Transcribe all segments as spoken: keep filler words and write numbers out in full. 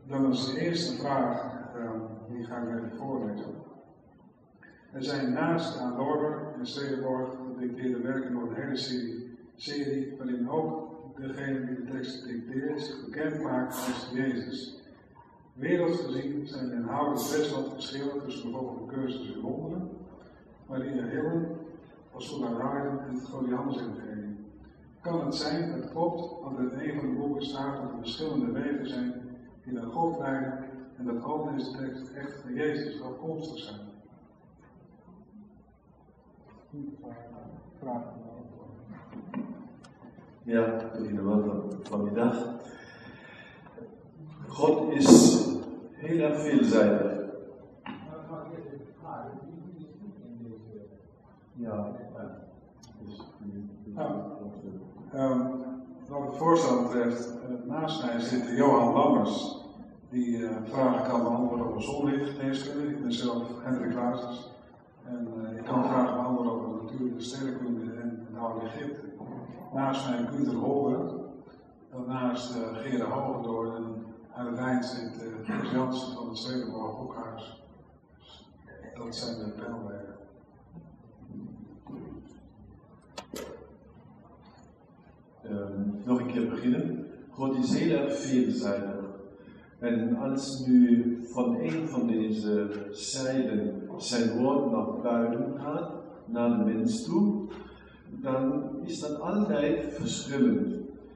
Dan is de eerste vraag, uh, die ga ik even voorlezen. Er zijn naast aan Lorber en Stedenborg gedicteerde werken door een hele serie, serie waarin ook degene die de tekst dicteert zich bekend maakt als Jezus. Werelds gezien zijn inhoudelijk best wat verschillen tussen bijvoorbeeld de cursus in wonderen, Maria Hillen, Ursula Ryden en het Godiamus-evangelie. Kan het zijn dat het klopt dat er in een van de boeken staat dat er verschillende wegen zijn die naar God leiden en dat al deze teksten echt van Jezus afkomstig zijn? Ja, goedemiddag, vanmiddag. God is heel erg veelzijdig. Ja, ja. Dus, nou, um, wat het voorstel betreft, uh, naast mij zit Johan Lammers, die uh, vragen kan beantwoorden over zonlichtgeneeskunde. Ik ben zelf Hendrik Klaasens. En uh, ik kan vragen beantwoorden over natuurlijke sterrenkunde en het oude Egypte. Naast mij Gunther Holder, daarnaast uh, Gerard Hogendoorn en aan het eind zit uh, Gers Jansen van het Stedenborg Boekhuis. Dat zijn de panelwerken. Um, nog een keer beginnen. God is heel erg veelzijdig. En als nu van een van deze zijden zijn woord naar buiten gaat, naar de mens toe, dan is dat altijd verschillend.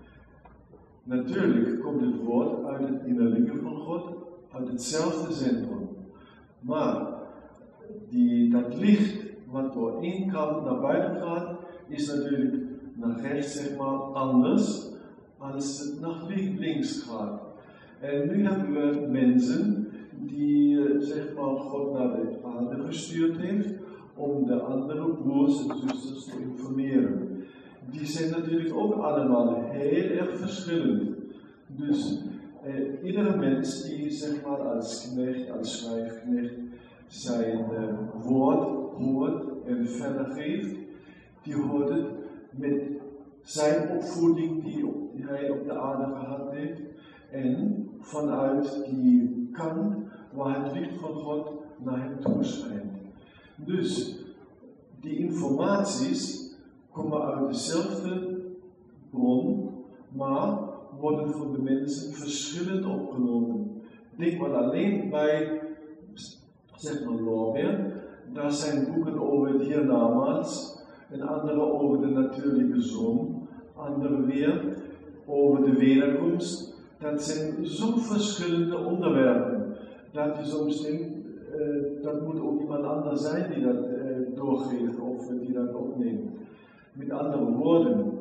Natuurlijk komt het woord uit het innerlijke van God, uit hetzelfde centrum. Maar die, dat licht wat door één kant naar buiten gaat, is natuurlijk naar rechts zeg maar anders als het naar links gaat. En nu hebben we mensen die zeg maar God naar de aarde gestuurd heeft om de andere broers en zusters te informeren. Die zijn natuurlijk ook allemaal heel erg verschillend. Dus eh, iedere mens die zeg maar als knecht, als schrijfknecht zijn eh, woord hoort en verder geeft, die hoort het met zijn opvoeding die, op, die hij op de aarde gehad heeft en vanuit die kant waar het licht van God naar hem toe schijnt. Dus die informaties komen uit dezelfde bron, maar worden voor de mensen verschillend opgenomen. Denk maar alleen bij, zeg maar Lorber, daar zijn boeken over het hiernamaals, en andere over de natuurlijke zon, andere weer over de wederkomst. Dat zijn zo verschillende onderwerpen, dat je soms denkt, uh, dat moet ook iemand anders zijn die dat uh, doorgeeft of die dat opneemt. Met andere woorden,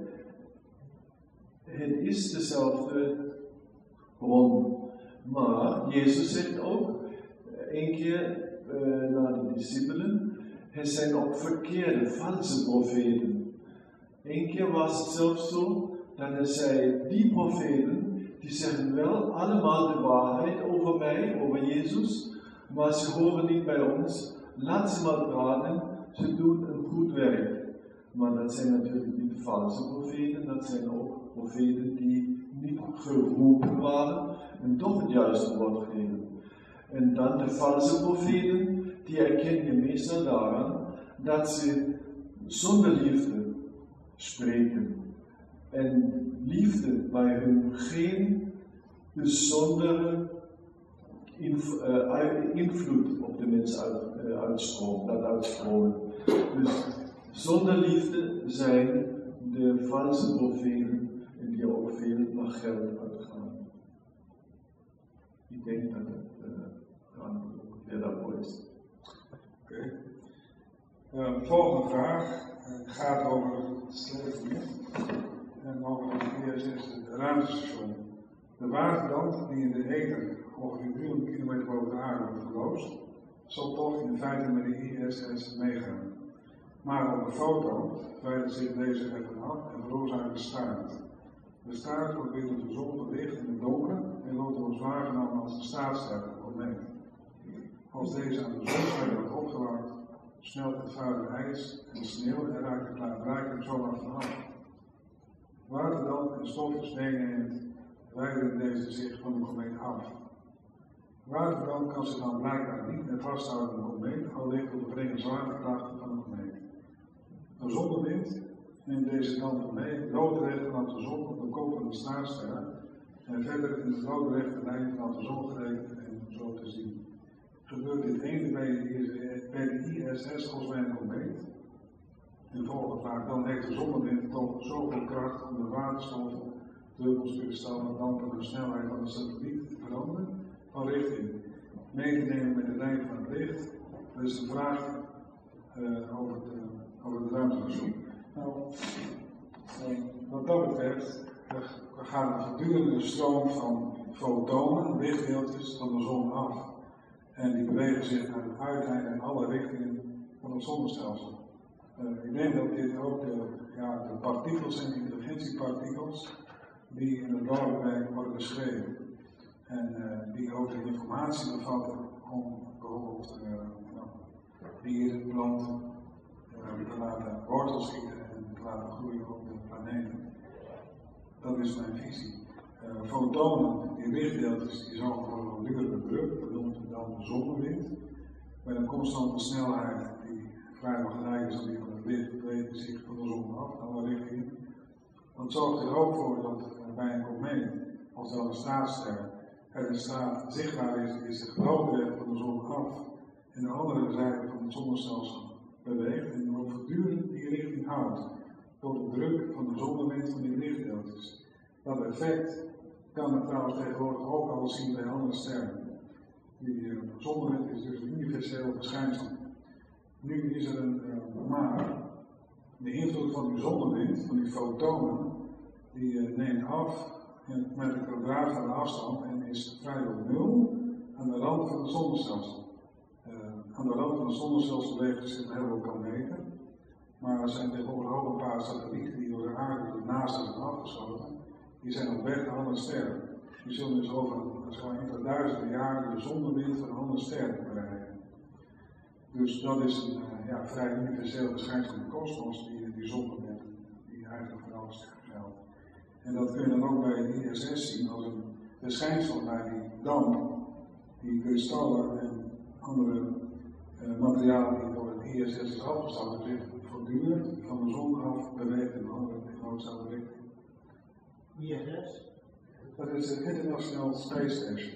het is dezelfde bron. Maar Jezus zegt ook, een keer uh, naar de discipelen, het zijn ook verkeerde, valse profeten. Eén keer was het zelfs zo, dat hij zei, die profeten, die zeggen wel allemaal de waarheid over mij, over Jezus, maar ze horen niet bij ons. Laat ze maar praten, ze doen een goed werk. Maar dat zijn natuurlijk niet valse profeten, dat zijn ook profeten die niet geroepen waren en toch het juiste woord geven. En dan de valse profeten, die herken je meestal daaraan dat ze zonder liefde spreken. En liefde bij hun geen bijzondere inv- uh, invloed op de mens uit, uh, uitstroomt, dat uitstromen. Dus zonder liefde zijn de valse profeten en die ook veel naar geld uitgaan. Ik denk dat het uh, ongeveer daarvoor is. Oké. Okay. Uh, de volgende vraag uh, gaat over het slepenlicht en over het I S S, het ruimtestation. De waterstand die in de ether ongeveer driehonderd kilometer boven de aarde wordt geloosd, zal toch in feite met de I S S meegaan. Maar op de foto verwijdert zich deze ervan af en veroorzaakt de staart. De staart wordt weer door de zon verlicht in het donker en wordt door ons waargenomen als de staartster of komeet. Als deze aan de zonzijde wordt opgewarmd, smelt het vuile ijs en de sneeuw en raakt de klaarblijkelijk zomaar vanaf. Water dan en stofjes meenemend, wijderen deze zich van de komeet af. Waterdamp kan zich dan blijkbaar niet meer vasthouden aan de komeet, al ligt op de brede zwaartekrachten van de komeet. Een zonnewind neemt deze dampen mee, loodrecht vanaf de zon op de kop van de straatster en verder in de loodrechte lijn vanaf de zon gerekend en zo te zien. Gebeurt dit één bij de I S S als bij een komeet? En volgende vraag, dan heeft de zonnewind toch zoveel kracht om de waterstof, druppelskristallen, dampen en de snelheid van de satelliet te veranderen van richting, mee te nemen met de lijn van het licht. Dat is een vraag uh, over, het, uh, over het ruimtestation. Nou, uh, wat dat betreft, er gaat een voortdurende stroom van fotonen, lichtdeeltjes, van de zon af. En die bewegen zich naar het uiteinde in alle richtingen van het zonnestelsel. Uh, ik denk dat dit ook de, ja, de partikels zijn, intelligentiepartikels, die in het Bodewerk worden beschreven. En uh, die ook de informatie bevatten om bijvoorbeeld uh, nou, dieren, planten uh, te laten wortels schieten en te laten groeien op de planeten. Dat is mijn visie. Uh, fotonen, die lichtdeeltjes, die zorgen voor een langdurige druk, dat noemen we dan de zonnewind. Met een constante snelheid die vrijwel gelijk is aan die van het licht, bewegen zich van de zon af, in alle richtingen. Dat zorgt er ook voor dat uh, bij een komeet, als wel een straatster, er een straat zichtbaar is, die zich loodrecht van de zon af en de andere zijde van het zonnestelsel beweegt en ook voortdurend die richting houdt door de druk van de zonnewind van die lichtdeeltjes. Dat effect kan men trouwens tegenwoordig ook al zien bij andere sterren. Die uh, zonnewind is dus een universeel verschijnsel. Nu is er een uh, maar de invloed van die zonnewind, van die fotonen, die uh, neemt af met een kwadraat van de afstand en is vrijwel nul aan de rand van het zonnestelsel. Uh, aan de rand van het zonnestelsel bewegen zich een heleboel kometen, maar er zijn tegenwoordig ook een paar satellieten die door de aarde door de NASA zijn afgeschoten. Die zijn op weg naar andere sterren. Die zullen dus over een enkele duizenden jaren de zonnewind van andere sterren bereiken. Dus dat is een uh, ja, vrij universeel verschijnsel in de kosmos, die, die zonnewind, die eigenlijk voor alle sterren geldt. En dat kun je dan ook bij de I S S zien als een verschijnsel bij die damp, die kristallen en andere uh, materialen die door het I S S is afgestoten, zich voortdurend van de zon af beweegt in een andere tegenovergestelde richting. I S S? Dat is het International Space Station.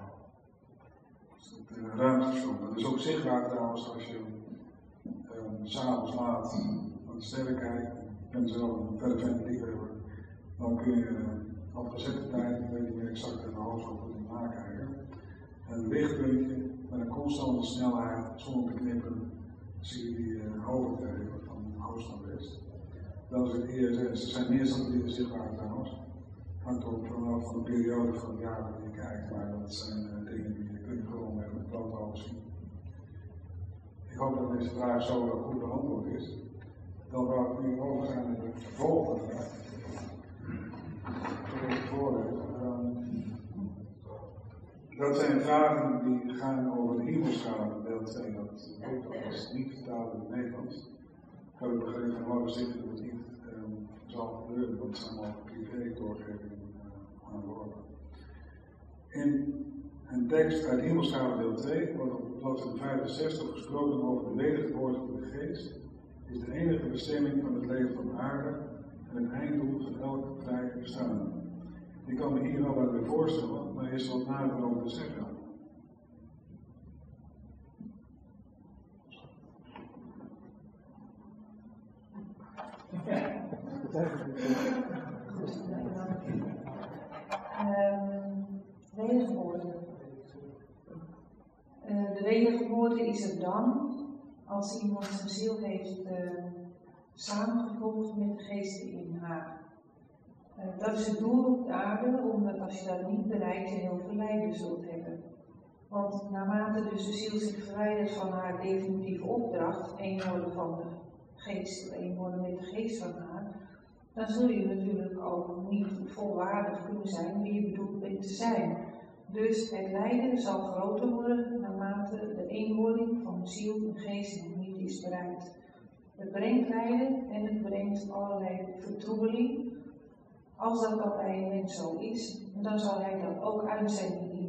Dat is het uh, ruimtestation. Dat is ook zichtbaar trouwens als je um, s'avonds laat naar de sterren kijkt. Ik ben zelf een fervent liefhebber. Dan kun je uh, op gezette tijd, ik weet niet meer exact in de hoofdstad wat je nakijken. Een lichtpuntje met een constante snelheid, zonder te knipperen, zie je die uh, overtreden van oost naar west. Dat is het I S S. Er zijn meer satellieten zichtbaar trouwens. Hangt ook vanaf van de periode van het jaar dat je kijkt, maar dat zijn uh, dingen die je kunt gewoon met het blote oog zien. Ik hoop dat deze vraag zo uh, goed beantwoord is. Dan wou ik nu overgaan naar de volgende vraag. Dat zijn vragen die gaan over de Himmelschade, deel twee. Dat boek is niet vertaald in het Nederlands. Ik heb begrepen van Laura Stichter dat het niet um, zal gebeuren, want het zijn allemaal privé doorgevingen uh, aan woorden. In een tekst uit Himmelschade deel twee wordt op bladzijde vijfenzestig gesproken over de wedergeboorte van de geest. Is de enige bestemming van het leven van de aarde en het einddoel van elk vrij bestaan. Ik kan me hier wel bij voorstellen, maar er is wat nader over te zeggen. Um, wedergeboorte. Uh, de wedergeboorte is er dan als iemand zijn ziel heeft uh, samengevoegd met de geesten in haar. Uh, dat is het doel op de aarde, omdat als je dat niet bereikt, je heel veel lijden zult hebben. Want naarmate dus de ziel zich verwijdert van haar definitieve opdracht, één worden van de geest, één worden met de geest van haar, dan zul je natuurlijk ook niet volwaardig kunnen zijn wie je bedoeld bent te zijn. Dus het lijden zal groter worden naarmate de eenwording van ziel en geest nog niet is bereikt. Het brengt lijden en het brengt allerlei vertroebeling. Als dat dan bij een mens zo is, dan zal hij dat ook uitzenden in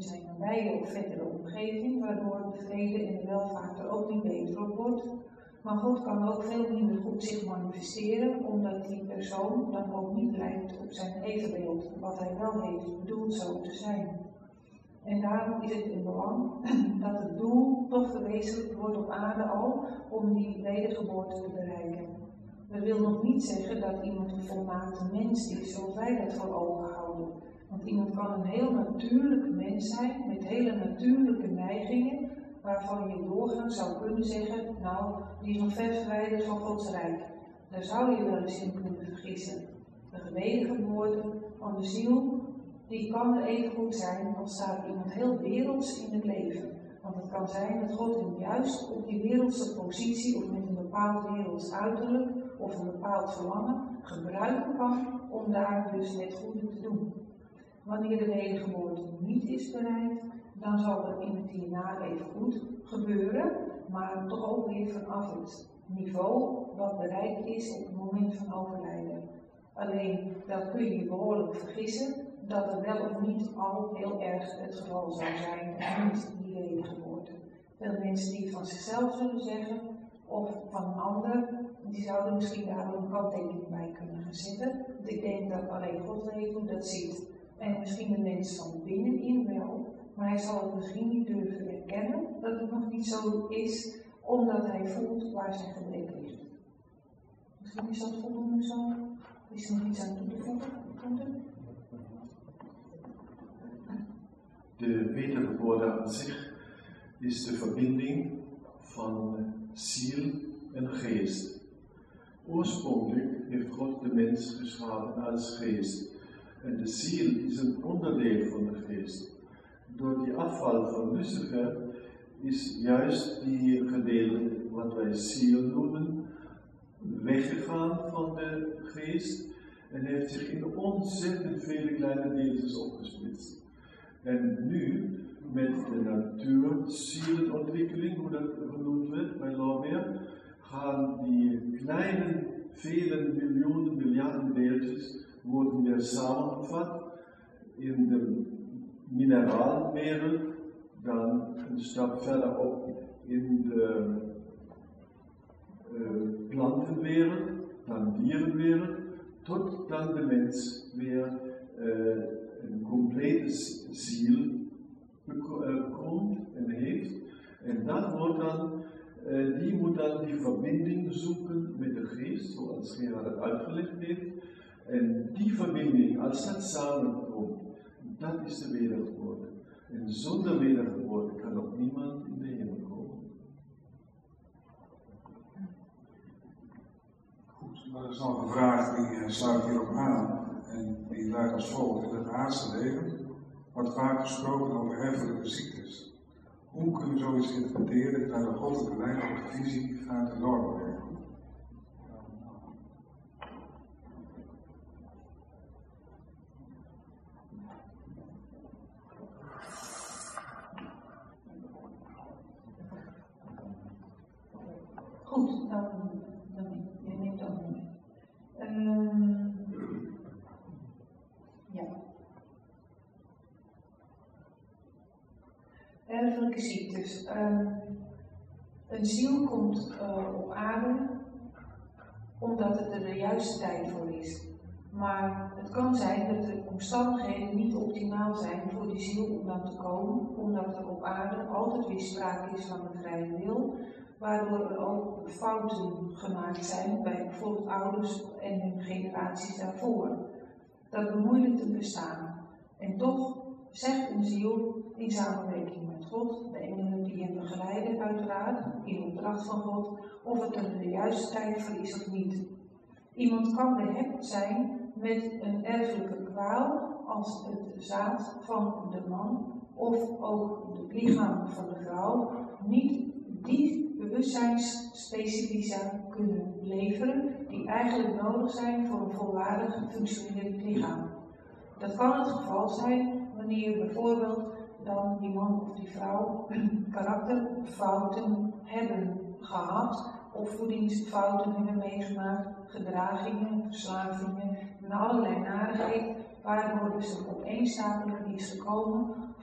zijn nabije of verdere omgeving, waardoor de vrede en de welvaart er ook niet beter op wordt. Maar God kan ook veel minder goed zich manifesteren, omdat die persoon dan ook niet lijkt op zijn evenbeeld, wat hij wel heeft bedoeld zo te zijn. En daarom is het een belang dat het doel toch verwezenlijkt wordt op aarde al, om die wedergeboorte te bereiken. Dat wil nog niet zeggen dat iemand een volmaakte mens is, zoals wij dat voor ogen houden. Want iemand kan een heel natuurlijk mens zijn, met hele natuurlijke neigingen, waarvan je doorgaans zou kunnen zeggen, nou, die is nog ver verwijderd van Gods Rijk. Daar zou je wel eens in kunnen vergissen. De wedergeboorte van de ziel, die kan er even goed zijn, al staat iemand heel werelds in het leven. Want het kan zijn dat God hem juist op die wereldse positie, of met een bepaald werelds uiterlijk, of een bepaald verlangen, gebruiken kan om daar dus het goede te doen. Wanneer de wedergeboorte niet is bereikt, dan zal er in het hierna even goed gebeuren, maar toch ook weer vanaf het niveau wat bereikt is op het moment van overlijden. Alleen, dat kun je je behoorlijk vergissen, dat er wel of niet al heel erg het geval zou zijn, of niet die wedergeboorte. Veel mensen die het van zichzelf zullen zeggen, of van een ander, die zouden misschien daar wel een kanttekening bij kunnen gaan zetten. Want ik denk dat alleen God weet hoe dat zit. En misschien de mens van binnenin wel, maar hij zal het misschien niet durven erkennen dat het nog niet zo is, omdat hij voelt waar zijn gebrek ligt. Misschien is dat voldoende zo. Is er nog iets aan toe te voegen? De wedergeboorte aan zich is de verbinding van ziel en geest. Oorspronkelijk heeft God de mens geschapen als geest. En de ziel is een onderdeel van de geest. Door die afval van Lucifer is juist die gedeelte, wat wij ziel noemen, weggegaan van de geest en heeft zich in ontzettend vele kleine deeltjes opgesplitst. En nu, met de natuurzielenontwikkeling, hoe dat genoemd werd bij Lorbeer, gaan die kleine, vele miljoenen, miljarden deeltjes worden weer samengevat in de mineraalwereld, dan een stap verder op in de uh, plantenwereld, dan dierenwereld, tot dan de mens weer uh, een complete ziel bekomt en heeft. En dat wordt dan, uh, die moet dan die verbinding zoeken met de geest, zoals Gerard het uitgelegd heeft. En die verbinding, als dat samenkomt, dat is de wedergeboorte. En zonder wedergeboorte kan ook niemand in de hemel komen. Goed, maar er is nog een vraag die sluit hierop aan. En die luidt als volgt. In het aardse leven wordt vaak gesproken over erfelijke ziektes. Hoe kunnen we zoiets interpreteren naar de goddelijke lijn op de visie vanuit de Lorbeer? Goed, dan, dan je neemt dat mee. Um, ja. Erfelijke ziektes. Um, een ziel komt uh, op aarde omdat het er de juiste tijd voor is. Maar het kan zijn dat de omstandigheden niet optimaal zijn voor die ziel om dan te komen, omdat er op aarde altijd weer sprake is van een vrije wil, waardoor er ook fouten gemaakt zijn bij bijvoorbeeld ouders en hun generaties daarvoor. Dat bemoeilijkt het bestaan. En toch zegt een ziel in samenwerking met God, de engelen die hem begeleiden uiteraard, in opdracht van God, of het er de juiste tijd voor is of niet. Iemand kan behept zijn met een erfelijke kwaal als het zaad van de man of ook het lichaam van de vrouw niet die bewustzijnsspecifica kunnen leveren die eigenlijk nodig zijn voor een volwaardig functionerend lichaam. Dat kan het geval zijn wanneer bijvoorbeeld dan die man of die vrouw karakterfouten hebben gehad of voedingsfouten hebben meegemaakt, gedragingen, verslavingen en allerlei narigheid, waardoor dus een opeenstapeling is gekomen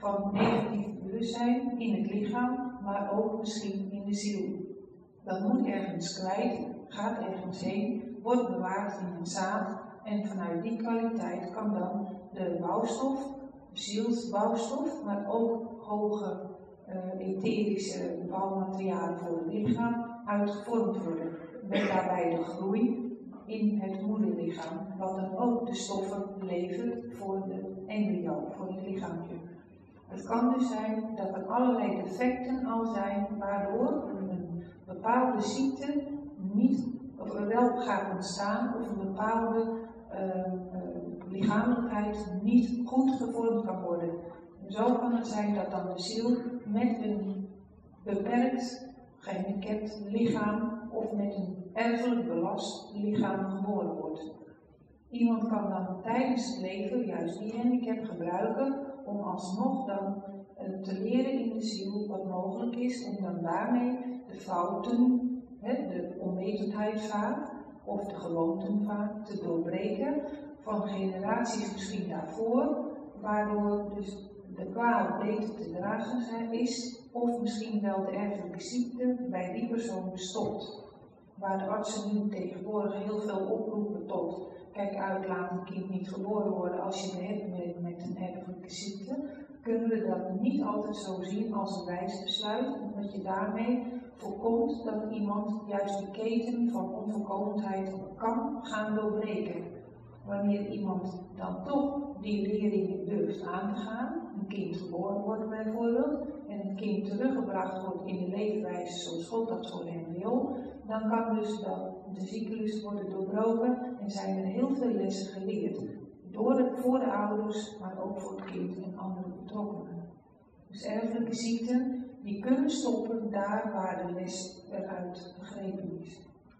van negatief bewustzijn in het lichaam, maar ook misschien in de ziel. Dat moet ergens kwijt, gaat ergens heen, wordt bewaard in het zaad en vanuit die kwaliteit kan dan de bouwstof, zielsbouwstof, maar ook hoge uh, etherische bouwmaterialen voor het lichaam uitgevormd worden. Met daarbij de groei in het moederlichaam, wat dan ook de stoffen levert voor de embryo, voor het lichaampje. Het kan dus zijn dat er allerlei defecten al zijn, waardoor een bepaalde ziekte niet, of er wel gaat ontstaan, of een bepaalde uh, uh, lichamelijkheid niet goed gevormd kan worden. En zo kan het zijn dat dan de ziel met een beperkt, gehandicapt lichaam of met een erfelijk belast lichaam geboren wordt. Iemand kan dan tijdens het leven juist die handicap gebruiken om alsnog dan uh, te leren in de ziel wat mogelijk is, om dan daarmee de fouten, hè, de onwetendheid vaak, of de gewoonten vaak te doorbreken van generaties misschien daarvoor, waardoor dus de kwaal beter te dragen is, of misschien wel de erfelijke ziekte bij die persoon stopt. Waar de artsen nu tegenwoordig heel veel oproepen tot, kijk uit, laat een kind niet geboren worden als je het hebt met een erfelijke ziekte, kunnen we dat niet altijd zo zien als een wijs besluit, omdat je daarmee voorkomt dat iemand juist de keten van onvolkomenheid kan gaan doorbreken. Wanneer iemand dan toch die leringen durft aan te gaan, een kind geboren wordt bijvoorbeeld, en een kind teruggebracht wordt in de leefwijze zoals God dat voor hem wil, dan kan dus dat de cyclus worden doorbroken en zijn er heel veel lessen geleerd. Door de, voor de ouders, maar ook voor het kind en andere betrokkenen. Dus erfelijke ziekten, die kunnen stoppen daar waar de les eruit begrepen is.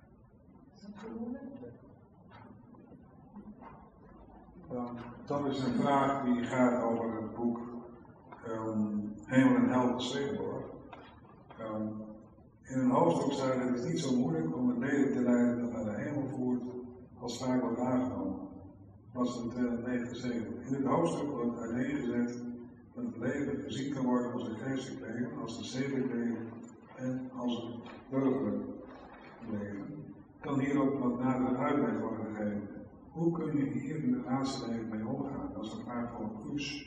Is dat voldoende? Uh, dat is een vraag die gaat over het boek um, Hemel en Hel Stekenborg. Um, in een hoofdstuk staat: het is niet zo moeilijk om het leven te leiden dat naar de hemel voert, als vaak wordt aangenomen. Dat is in tweehonderdnegenenzeventig. In het hoofdstuk wordt uiteengezet dat het leven gezien kan worden als een geestelijk leven, als een zedelijk leven en als een burgerlijk leven. Kan hierop wat nadere uitleg worden gegeven? Hoe kun je hier in het laatste leven mee omgaan? Dat is een vraag voor Koes.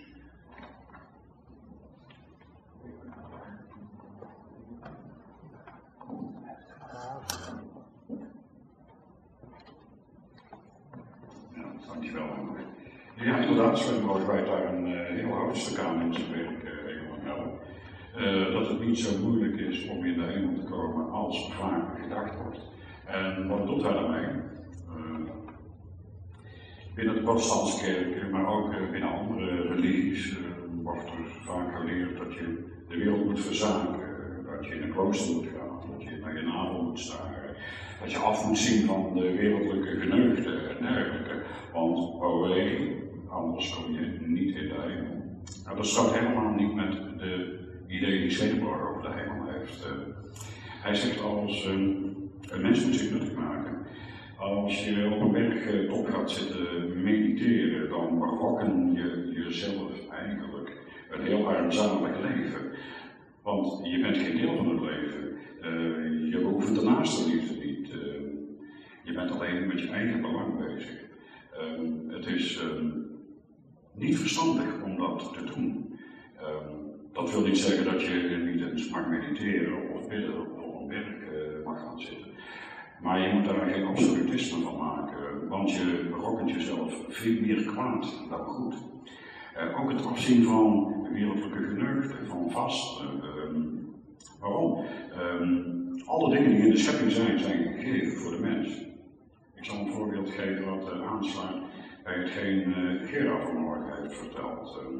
Ja, dankjewel. Ja, inderdaad, Sven wijt daar een uh, heel hoofdstuk aan in zijn werk, uh, uh, dat het niet zo moeilijk is om in de hemel te komen als vaak gedacht wordt. En wat doet hij daarmee? Uh, binnen de protestantse kerk, maar ook uh, binnen andere religies, uh, wordt er vaak geleerd dat je de wereld moet verzaken, dat je in een klooster moet gaan, dat je naar je navel moet staren, dat je af moet zien van de wereldlijke geneugden en dergelijke, want oh anders kom je niet in de hemel. Nou, dat staat helemaal niet met de idee die Stekenborg over de hemel heeft. Uh, hij zegt als um, een mens moet zich nuttig maken. Als je op een bergtop gaat zitten mediteren, dan berokken je jezelf eigenlijk een heel armzalig leven. Want je bent geen deel van het leven. Uh, je beoefent de naaste liefde niet. Uh, je bent alleen met je eigen belang bezig. Uh, het is uh, niet verstandig om dat te doen. Uh, dat wil niet zeggen dat je niet eens mag mediteren of bidden of op een berg uh, mag gaan zitten. Maar je moet daar geen absolutisme van maken, want je berokkent jezelf veel meer kwaad dan goed. Uh, ook het afzien van wereldlijke geneugden, van vasten. Uh, waarom? Uh, alle dingen die in de schepping zijn, zijn gegeven voor de mens. Ik zal een voorbeeld geven wat uh, aansluit bij hetgeen uh, Gerard vanmorgen heeft verteld. Uh,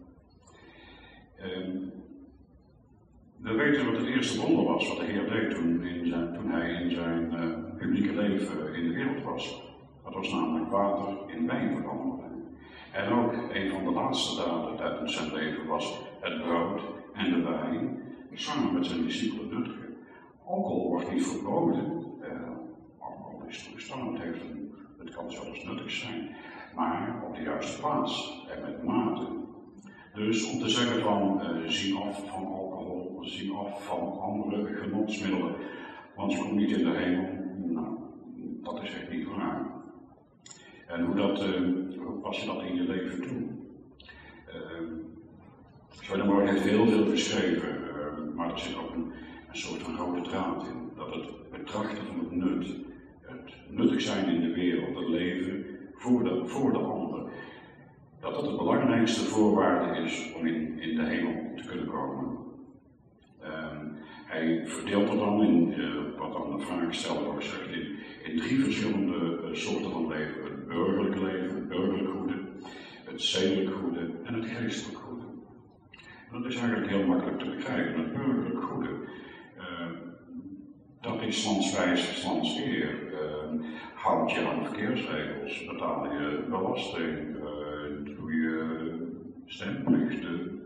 uh, we weten wat het eerste wonder was wat de Heer deed toen, in zijn, toen hij in zijn uh, publieke leven in de wereld was. Dat was namelijk water in wijn veranderen. En ook een van de laatste daden tijdens zijn leven was het brood en de wijn samen met zijn discipelen nuttigen. Alcohol wordt niet verboden. Uh, alcohol is toegestaan, het, heeft een, het kan zelfs nuttig zijn. Maar op de juiste plaats en met mate. Dus om te zeggen van uh, zie af van alcohol, zie af van andere genotsmiddelen, want je komt niet in de hemel, nou, dat is echt niet waar. En hoe, dat, uh, hoe pas je dat in je leven toe? Uh, Swedenborg heeft heel veel geschreven, uh, maar er zit ook een, een soort van rode draad in. Dat het betrachten van het nut, het nuttig zijn in de wereld, het leven voor de, voor de ander, dat dat de belangrijkste voorwaarde is om in, in de hemel te kunnen komen. Um, hij verdeelt het dan in, uh, wat dan de vraag stelt, ook zegt, in, in drie verschillende uh, soorten van leven. Het burgerlijk leven, het burgerlijk goede, het zedelijk goede en het geestelijk goede. En dat is eigenlijk heel makkelijk te begrijpen. Het burgerlijk goede, uh, dat is landswijs, lands eer. Uh, houd je aan de verkeersregels, betaal je belasting, uh, doe je stemplichten.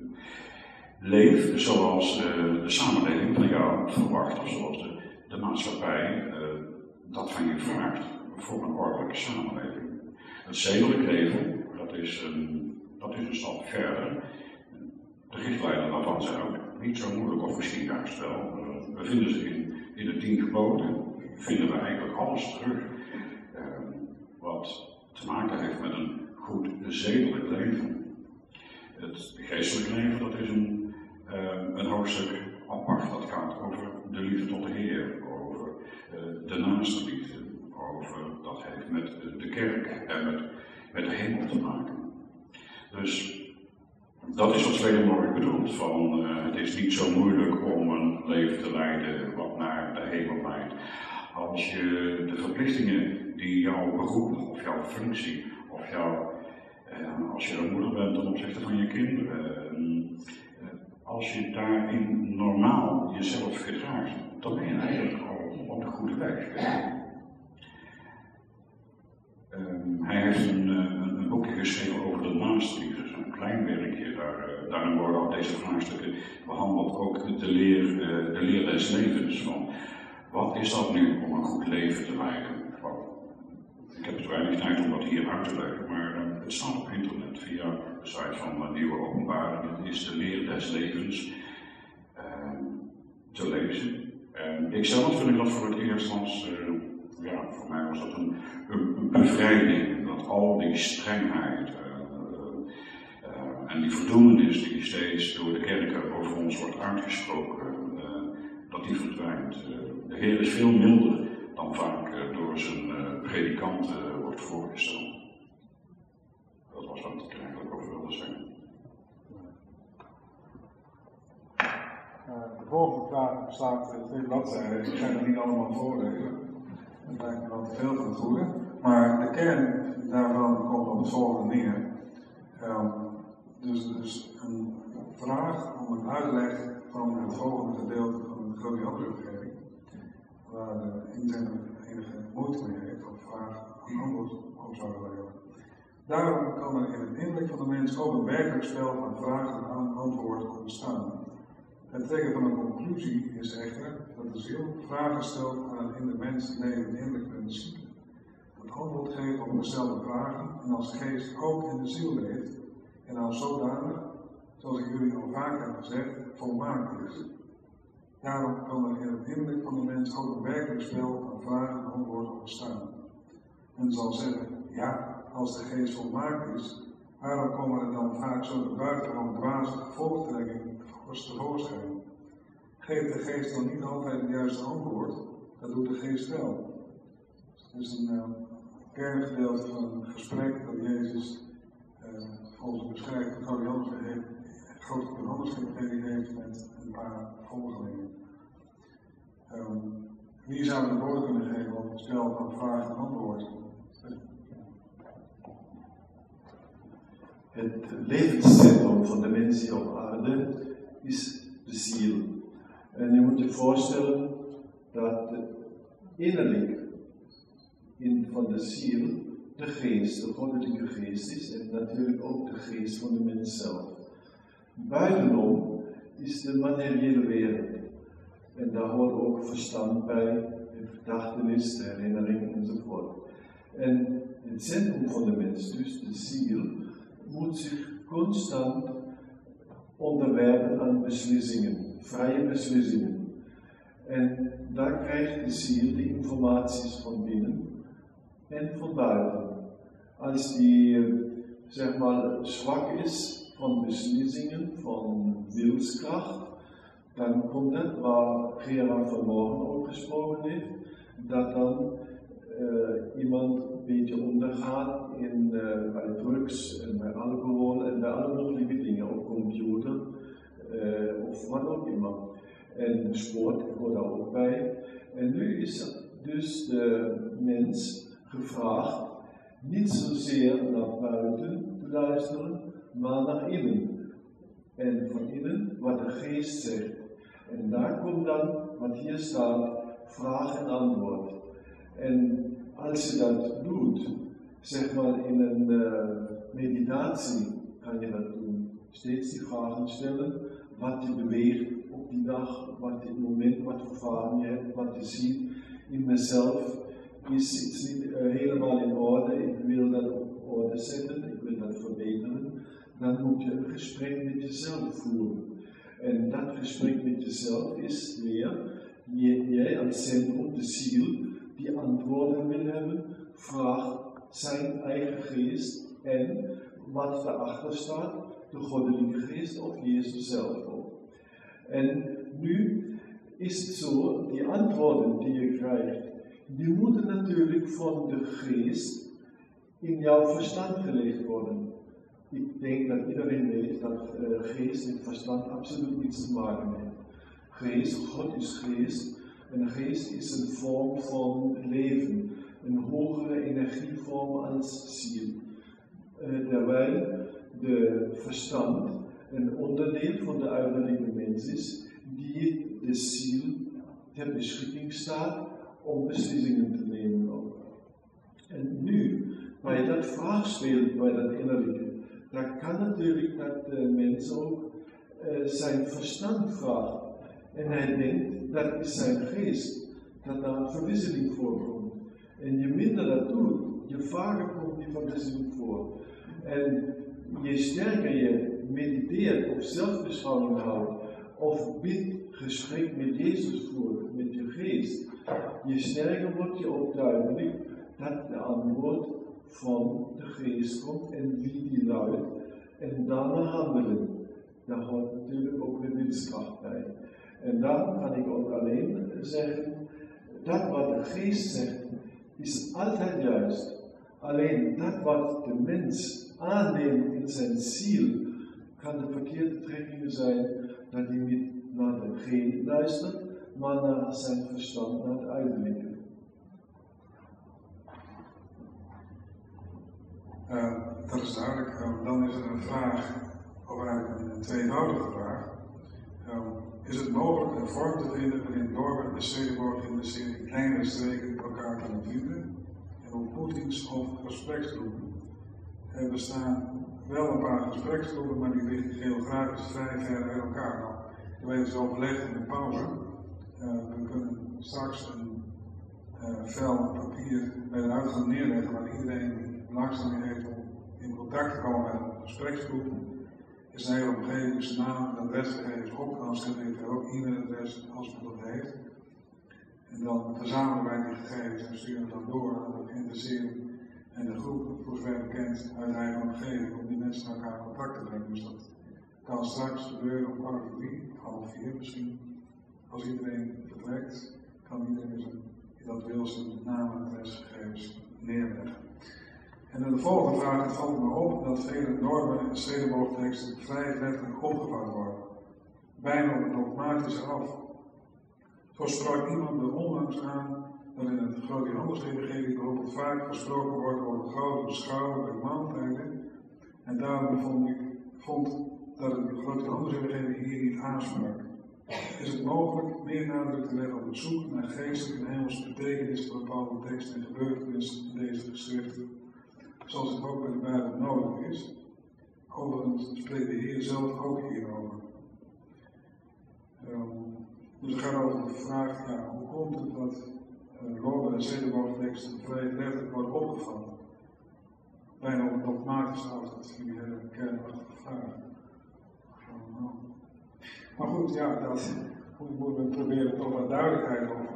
Leef zoals uh, de samenleving van jou verwacht, of zoals de, de maatschappij uh, dat van je vraagt voor een ordelijke samenleving. Het zedelijk leven, dat is een, dat is een stap verder. De richtlijnen daarvan zijn ook niet zo moeilijk, of misschien juist wel. Uh, we vinden ze in, in de tien geboden, vinden we eigenlijk alles terug uh, wat te maken heeft met een goed zedelijk leven. Het geestelijk leven, dat is een Uh, een hoofdstuk apart, dat gaat over de liefde tot de Heer, over uh, de naaste liefde, over, dat heeft met de, de kerk en met, met de hemel te maken. Dus dat is wat Swedenborg bedoelt, van uh, het is niet zo moeilijk om een leven te leiden wat naar de hemel leidt. Als je de verplichtingen die jouw beroep of jouw functie of jouw, uh, als je een moeder bent ten opzichte van je kinderen, uh, als je daarin normaal jezelf gedraagt, dan ben je eigenlijk al op de goede weg. Um, hij heeft een, een, een boekje geschreven over de naastenliefde, een klein werkje. Daar, uh, daarin worden al deze vraagstukken behandeld, ook de leer, uh, de leer des levens. Van, wat is dat nu om een goed leven te leiden? Ik heb te weinig tijd om dat hier uit te leggen, maar uh, het staat op internet via de site van uh, Nieuwe Openbaring. Het is de leer des levens uh, te lezen. En ik zelf vind ik dat voor het eerst als, uh, ja, voor mij was dat een, een, een bevrijding. Dat al die strengheid uh, uh, en die verdoemenis die steeds door de kerken over ons wordt uitgesproken, uh, dat die verdwijnt. Uh, de Heer is veel milder dan vaak uh, door zijn uh, predikant uh, wordt voorgesteld. Dat was wat ik er eigenlijk over wilde zeggen. Uh, de volgende vraag bestaat uit twee bladzijden. Ik ga het niet allemaal voorlezen. Dat lijkt me wel te veel van het goede. Maar de kern daarvan komt op het volgende neer. Um, dus, dus een vraag om een uitleg van het volgende gedeelte van de Glorianderevangelium, waar de interne enige moeite mee heeft, of vraag een antwoord op zou willen hebben. Daarom kan er in het innerlijk van de mens ook een werkelijk spel van vragen en antwoorden ontstaan. Het trekken van een conclusie is echter dat de ziel vragen stelt aan een in de mens levend innerlijk principe. Dat antwoord geeft op gestelde vragen en als geest ook in de ziel leeft en als zodanig, zoals ik jullie al vaak heb gezegd, volmaakt is. Daarom kan er in het innerlijk van de mens ook een werkelijk spel van vragen en antwoorden ontstaan. Men zal zeggen, ja, als de geest volmaakt is, waarom komen er dan vaak zo de buitengewoon dwaze gevolgtrekkingen tevoorschijn? Geeft de geest dan niet altijd het juiste antwoord? Dat doet de geest wel. Het is een uh, kerngedeelte van een gesprek dat Jezus uh, volgens beschrijft de grote Johannesgepredikt heeft met een paar volgelingen. Um, wie zou de woorden kunnen geven op het spel van vraag en antwoord? Het levenscentrum van de mens hier op aarde is de ziel. En je moet je voorstellen dat innerlijk in, van de ziel de geest, de goddelijke geest is en natuurlijk ook de geest van de mens zelf. Buitenom is de materiële wereld. En daar hoort ook verstand bij, de gedachtenis, de herinnering enzovoort. En het centrum van de mens, dus de ziel, moet zich constant onderwerpen aan beslissingen, vrije beslissingen. En daar krijgt de ziel de informaties van binnen en van buiten. Als die, zeg maar, zwak is van beslissingen, van wilskracht, dan komt het, waar Gerard vanmorgen ook gesproken heeft, dat dan uh, iemand een beetje ondergaat in, uh, bij drugs en bij alcohol en bij alle mogelijke dingen, op computer uh, of wat ook immer. En sport hoort daar ook bij. En nu is dus de mens gevraagd niet zozeer naar buiten te luisteren, maar naar innen. En van innen wat de geest zegt. En daar komt dan, wat hier staat, vraag en antwoord. En als je dat doet, zeg maar in een uh, meditatie, kan je dat doen. Steeds die vragen stellen, wat je beweegt op die dag, wat dit moment, wat voor vragen je hebt, wat je ziet in mezelf. Is iets niet uh, helemaal in orde, ik wil dat op orde zetten, ik wil dat verbeteren. Dan moet je een gesprek met jezelf voeren. En dat gesprek met jezelf is weer, jij als centrum, de ziel, die antwoorden wil hebben, vraagt zijn eigen geest en wat daarachter staat, de goddelijke geest of Jezus zelf ook. En nu is het zo, die antwoorden die je krijgt, die moeten natuurlijk van de geest in jouw verstand gelegd worden. Ik denk dat iedereen weet dat uh, geest en verstand absoluut niets te maken heeft. Geest, God is geest, en geest is een vorm van leven, een hogere energievorm als ziel. Uh, terwijl de verstand een onderdeel van de uiterlijke mens is, die de ziel ter beschikking staat om beslissingen te nemen. En nu, bij dat vraag speelt, bij dat innerlijke, dan kan natuurlijk dat de mens ook uh, zijn verstand vraagt. En hij denkt, dat is zijn geest, dat daar een verwisseling voorkomt. En je minder dat doet, je vaker komt die verwisseling voor. En je sterker je mediteert of zelfbeschouwing houdt, of bidt gesprek met Jezus voert, met je geest, je sterker wordt je ook duidelijk dat de antwoord van de geest komt en wie die luidt, en daarna handelen. Daar hoort natuurlijk ook weer wilskracht bij. En dan kan ik ook alleen zeggen, dat wat de geest zegt, is altijd juist. Alleen dat wat de mens aanneemt in zijn ziel, kan de verkeerde trekking zijn, dat hij niet naar de geest luistert, maar naar zijn verstand, naar het uiterlijke. Uh, dat is duidelijk. Uh, dan is er een vraag, of eigenlijk een tweevoudige vraag. Uh, is het mogelijk een vorm te vinden waarin dorpen en stedenborg in kleinere streken elkaar kunnen vinden en ontmoetings- of gespreksgroepen? Er bestaan wel een paar gespreksgroepen, maar die liggen geografisch vrij ver uit elkaar. Nou, we hebben ze overlegd in de pauze. Uh, we kunnen straks een uh, vel papier bij de uitgang neerleggen waar iedereen belangstelling heeft om in contact te komen met een gespreksgroep. Is een hele omgeving, zijn naam en adresgegevens opgeschreven, en ook e-mailadres als men dat heeft. En dan verzamelen wij die gegevens en sturen het dan door aan de geïnteresseerden en de groep, voor zover bekend, uit eigen omgeving, om die mensen met elkaar in contact te brengen. Dus dat kan straks gebeuren om kwart over drie, half vier misschien. Als iedereen vertrekt, kan iedereen zijn, die dat wil, zijn naam en adresgegevens neerleggen. En dan de volgende vraag, het valt me op dat vele normen en stedenborgteksten vrij letterlijk opgevat worden. Bijna op het dogmatische af. Zo sprak iemand er onlangs aan dat in het Grote Johannes-evangelie bijvoorbeeld vaak gesproken wordt over grote schouwen en maaltijden. En daarom vond ik vond dat het Grote Johannes-evangelie hier niet aansprak. Is het mogelijk meer nadruk te leggen op het zoeken naar geestelijke en hemelse betekenis van bepaalde teksten en gebeurtenissen in deze geschriften? Zoals het ook bij de Bijbel nodig is. Overigens spreekt de Heer zelf ook hierover. Um, dus het gaat over de vraag, ja, hoe komt het dat uh, Robben en stedenborgteksten vrij letterlijk worden opgevat? Bijna op een dogmatische af, dat vind ik een hele kernachtige vraag. Maar goed, ja, dat moeten we proberen toch wat duidelijkheid over.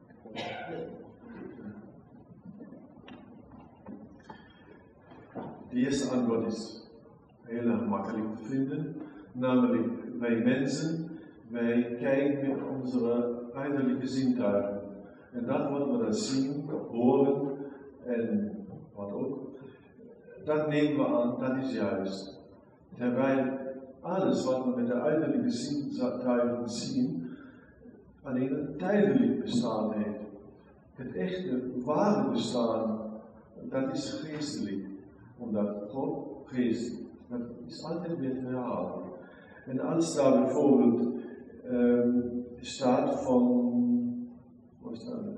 De eerste antwoord is heel erg makkelijk te vinden, namelijk wij mensen, wij kijken met onze uiterlijke zintuigen. En dat wat we dan zien, horen en wat ook, dat nemen we aan, dat is juist. Terwijl alles wat we met de uiterlijke zintuigen zien, alleen een tijdelijk bestaan heeft. Het echte, ware bestaan, dat is geestelijk. Omdat God geest, dat is altijd weer te herhalen. En als daar bijvoorbeeld um, staat van, wat is dat?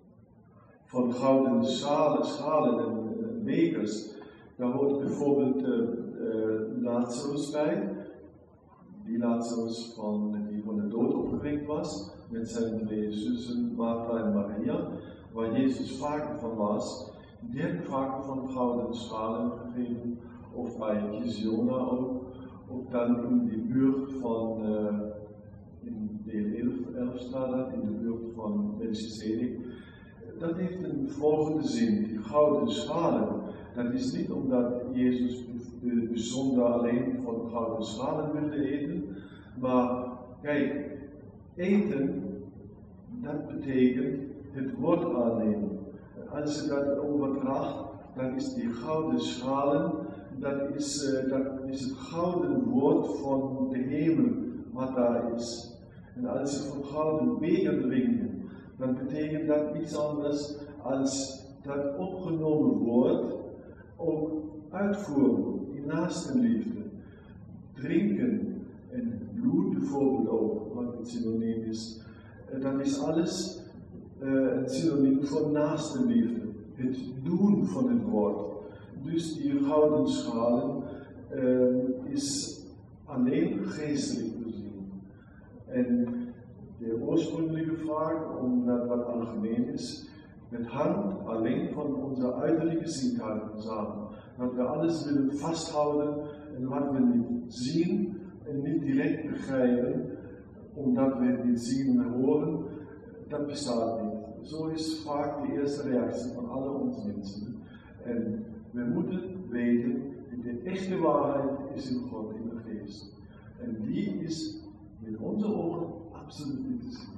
Van gouden schalen, schalen en uh, bekers, daar hoort bijvoorbeeld uh, uh, Lazarus bij, die Lazarus van, die van de dood opgewekt was, met zijn twee zussen Martha en Maria, waar Jezus vaker van was. Die hebben vaak van gouden schalen gegeven, of bij Kisiona ook, of dan in de buurt van, uh, in deel elf staat dat, in de buurt van Melchizedek. Dat heeft een volgende zin, die gouden schalen. Dat is niet omdat Jezus bijzonder alleen van gouden schalen wilde eten, maar kijk, eten, dat betekent het woord aannemen. Als je dat overdraagt, dan is die gouden schalen, dat is, uh, dat is het gouden woord van de hemel wat daar is. En als je van gouden beker drinken, dan betekent dat iets anders als dat opgenomen wordt, ook uitvoeren in naastenliefde. Drinken en bloed bijvoorbeeld ook, wat het synoniem is, dat is alles Uh, een synoniem voor naastenliefde, het doen van het woord. Dus die gouden schalen uh, is alleen geestelijk te zien. En de oorspronkelijke vraag, omdat wat algemeen is, het hangt alleen van onze uiterlijke zintuigen samen. Dat we alles willen vasthouden en wat we niet zien en niet direct begrijpen, omdat we het niet zien en horen, dat bestaat niet. Zo is vaak de eerste reactie van alle ons mensen. En we moeten weten, de echte waarheid is in God, in de geest. En die is met onze ogen absoluut niet te zien.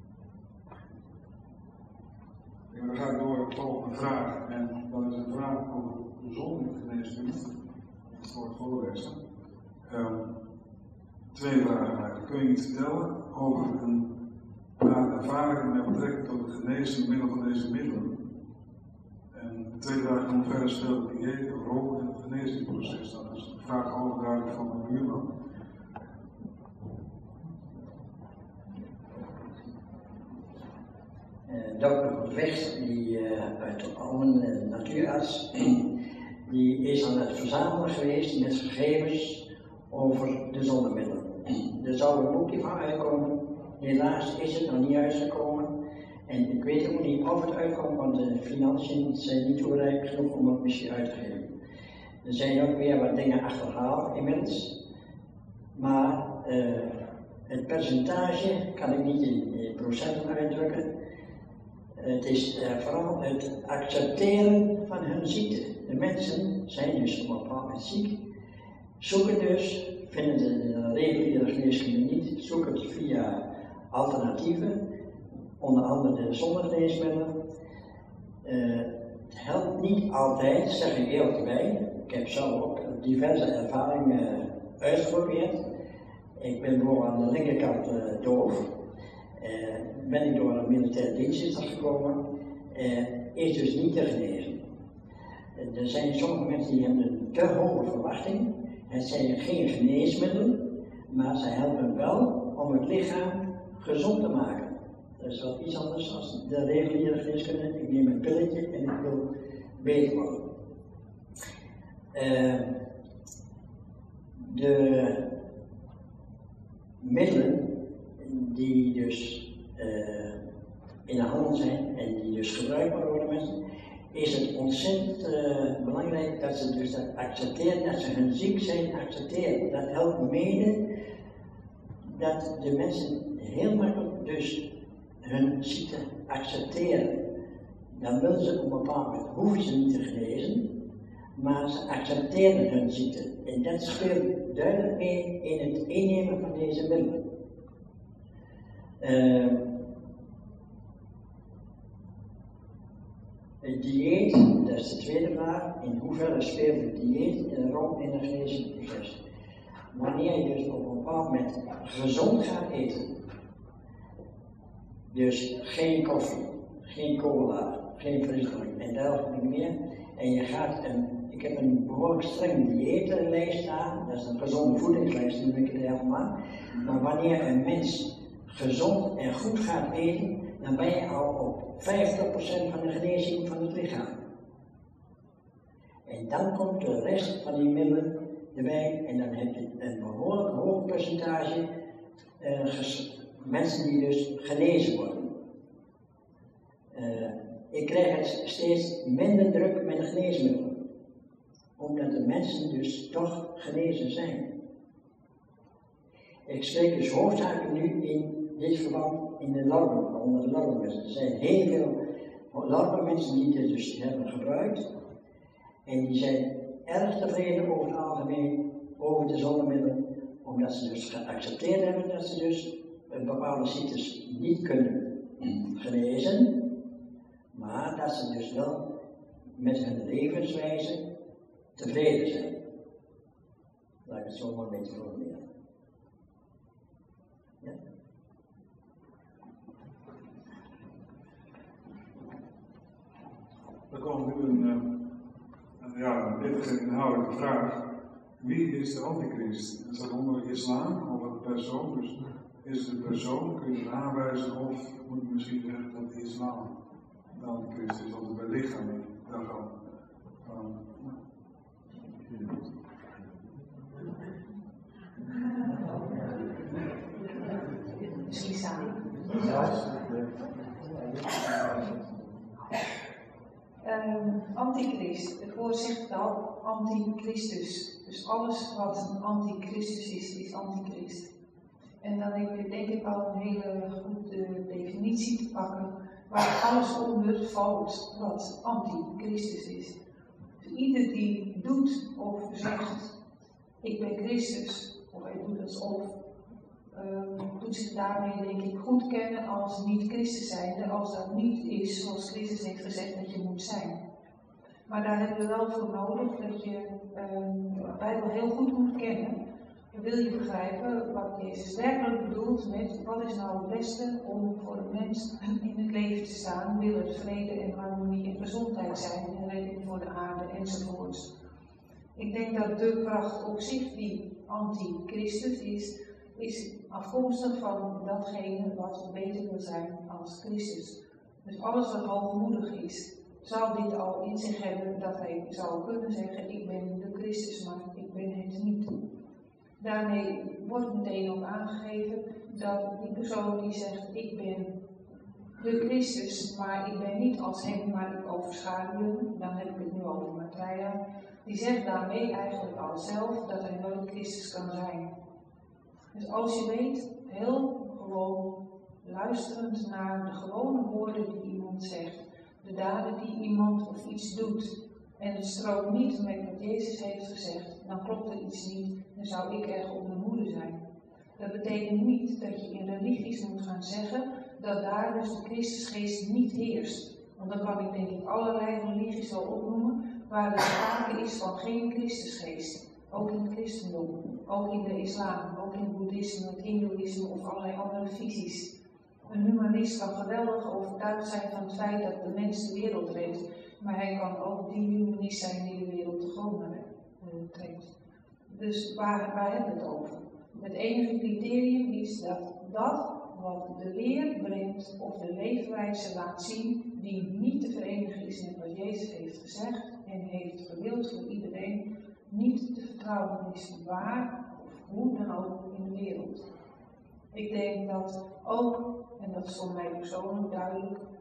En dan ga ik door op de volgende vraag. En dat is een vraag over de zondige geneeskunde. Voor het voorlezen. Um, twee vragen eigenlijk. Kun je iets vertellen over een paar ervaringen met betrekking tot het genezen door middel van deze middelen? En de tweede vraag, in hoeverre speelt dieet een rol in het genezingsproces? Dat is een vraag overduidelijk van mijn buurman. Uh, dokter Godrecht, die uh, uit Almen, uh, natuurarts, die is aan het verzamelen geweest met gegevens over de zonnemiddelen. Er zou een boekje van uitkomen, helaas is het nog niet uitgekomen. En ik weet ook niet of het uitkomt, want de financiën zijn niet toereikend genoeg om het misschien uit te geven. Er zijn ook weer wat dingen achterhaald inmiddels, maar uh, het percentage kan ik niet in, in procenten uitdrukken. Het is uh, vooral het accepteren van hun ziekte. De mensen zijn dus op een bepaald moment ziek, zoeken dus, vinden de reguliere geneeskunde niet, zoeken het via alternatieven, onder andere de zonnegeneesmiddelen. Uh, het helpt niet altijd, zeg ik eerlijk erbij. Ik heb zelf ook diverse ervaringen uh, uitgeprobeerd. Ik ben bijvoorbeeld aan de linkerkant uh, doof. Uh, ben ik door een militair dienst gekomen, uh, is dus niet te genezen. Uh, er zijn sommige mensen die hebben een te hoge verwachting. Het zijn geen geneesmiddelen, maar ze helpen wel om het lichaam gezond te maken. Dat is wel iets anders dan de reguliere geneeskunde. Ik neem een pilletje en ik wil beter worden. Uh, de middelen die dus uh, in de handel zijn en die dus gebruikt worden door de mensen, is het ontzettend uh, belangrijk dat ze dus dat accepteren, dat ze hun ziek zijn accepteren. Dat helpt mede dat de mensen heel makkelijk dus hun ziekte accepteren. Dan willen ze op een bepaald moment, hoeven ze niet te genezen, maar ze accepteren hun ziekte. En dat speelt duidelijk mee in het innemen van deze middelen. Uh, het dieet, dat is de tweede vraag. In hoeverre speelt het dieet een rol in een genezingsproces? Wanneer je dus op een bepaald moment gezond gaat eten, dus geen koffie, geen cola, geen frisdrank en dergelijke meer, en je gaat een, ik heb een behoorlijk streng dieetlijst staan, dat is een gezonde voedingslijst, noem ik het helemaal, maar wanneer een mens gezond en goed gaat eten, dan ben je al op vijftig procent van de genezing van het lichaam. En dan komt de rest van die middelen erbij en dan heb je een behoorlijk hoog percentage uh, mensen die dus genezen worden. Uh, ik krijg het steeds minder druk met de geneesmiddelen, omdat de mensen dus toch genezen zijn. Ik spreek dus hoofdzakelijk nu in dit verband in de larven, onder de larvenmensen. Er zijn heel veel larvenmensen die dit dus hebben gebruikt en die zijn erg tevreden over het algemeen over de zonnemiddelen, omdat ze dus geaccepteerd hebben dat ze dus bepaalde ziektes niet kunnen genezen, maar dat ze dus wel met hun levenswijze tevreden zijn. Laat ik het zo maar een beetje formuleren. Ja? Er komt nu een, een, ja, een pittige inhoudelijke vraag. Wie is de antichrist? Is dat onder islam of een persoon? Dus is het een persoon, kun je het aanwijzen, of moet je misschien zeggen dat de islam de antichrist is, of de belichaming daarvan. Um, Misschien samen. Um, antichrist, het woord zegt al antichristus. Dus alles wat een antichristus is, is antichrist. En dan heb je denk ik al een hele goede definitie te pakken, waar alles onder valt wat antichristus is. Dus ieder die doet of zegt, ik ben Christus, of hij doet alsof, uh, doet zich daarmee denk ik goed kennen als niet Christus zijnde, als dat niet is zoals Christus heeft gezegd dat je moet zijn. Maar daar hebben we wel voor nodig dat je uh, de Bijbel heel goed moet kennen. Wil je begrijpen wat Jezus werkelijk bedoelt met wat is nou het beste om voor een mens in het leven te staan, wil het vrede en harmonie en gezondheid zijn en redding voor de aarde enzovoorts. Ik denk dat de kracht op zich die anti-Christus is, is afkomstig van datgene wat beter wil zijn als Christus. Dus alles wat hoogmoedig is, zou dit al in zich hebben dat hij zou kunnen zeggen, ik ben de Christus, maar ik ben het niet. Daarmee wordt meteen ook aangegeven dat die persoon die zegt, ik ben de Christus, maar ik ben niet als hem, maar ik overschaduw hem, dan heb ik het nu over Matthias, die zegt daarmee eigenlijk al zelf dat hij nooit Christus kan zijn. Dus als je weet, heel gewoon luisterend naar de gewone woorden die iemand zegt, de daden die iemand of iets doet, en het strookt niet met wat Jezus heeft gezegd, dan klopt er iets niet, dan zou ik erg op mijn hoede zijn. Dat betekent niet dat je in religies moet gaan zeggen dat daar dus de Christusgeest niet heerst. Want dan kan ik denk ik allerlei religies wel opnoemen waar er sprake is van geen Christusgeest. Ook in het christendom, ook in de islam, ook in het boeddhisme, het hindoeïsme of allerlei andere visies. Een humanist kan geweldig overtuigd zijn van het feit dat de mens de wereld redt, maar hij kan ook die humanist zijn die de wereld te gronden trekt. Dus waar, waar hebben we het over? Het enige criterium is dat dat wat de leer brengt of de leefwijze laat zien, die niet te verenigen is met wat Jezus heeft gezegd en heeft gewild voor iedereen, niet te vertrouwen is waar of hoe dan ook in de wereld. Ik denk dat ook, en dat is voor mij persoonlijk duidelijk,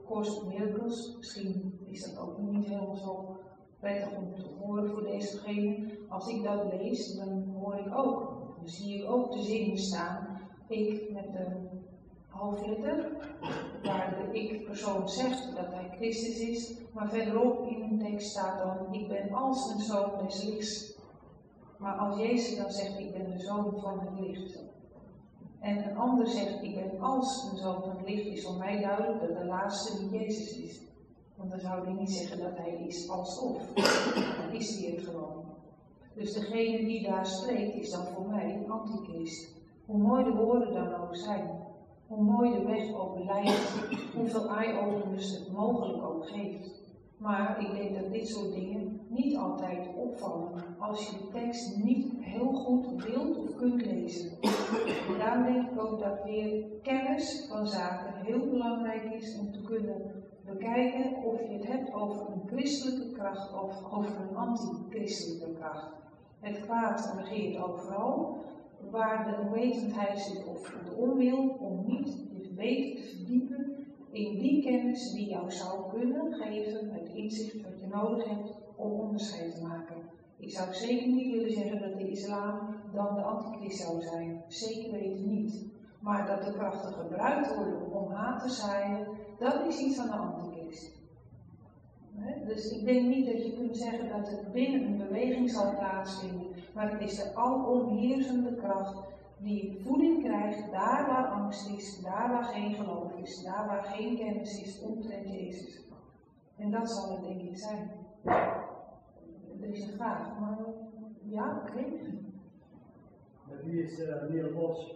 Course of Miracles. Misschien is dat ook niet helemaal zo prettig om te horen voor desegene. Als ik dat lees, dan hoor ik ook, dan zie ik ook de zin staan. Ik met de hoofdletter, waar de ik-persoon zegt dat hij Christus is, maar verderop in de tekst staat dan, ik ben als een zoon des lichts. Maar als Jezus dan zegt, ik ben de zoon van het licht. En een ander zegt, ik ben als een zoon van het licht, is voor mij duidelijk dat de laatste niet Jezus is. Want dan zou hij niet zeggen dat hij is alsof. Dan is hij het gewoon. Dus degene die daar spreekt, is dan voor mij een antichrist. Hoe mooi de woorden dan ook zijn. Hoe mooi de weg ook leidt. Hoeveel eye-openers het mogelijk ook geeft. Maar ik denk dat dit soort dingen niet altijd opvallen als je de tekst niet heel goed wilt of kunt lezen. En daarom denk ik ook dat weer kennis van zaken heel belangrijk is om te kunnen bekijken of je het hebt over een christelijke kracht of over een anti-christelijke kracht. Het kwaad regeert overal, waar de onwetendheid zit of de onwil om niet je beter te verdiepen in die kennis die jou zou kunnen geven, het inzicht wat je nodig hebt om onderscheid te maken. Ik zou zeker niet willen zeggen dat de islam dan de antichrist zou zijn. Zeker weten niet. Maar dat de krachten gebruikt worden om haat te zaaien, dat is iets van de antichrist. Dus ik denk niet dat je kunt zeggen dat het binnen een beweging zal plaatsvinden, maar het is de alomheersende kracht die voeding krijgt daar waar angst is, daar waar geen geloof is, daar waar geen kennis is omtrent Jezus. En dat zal het denk ik zijn. Er is een vraag, maar ja, oké. Okay. Wie is uh, meer los?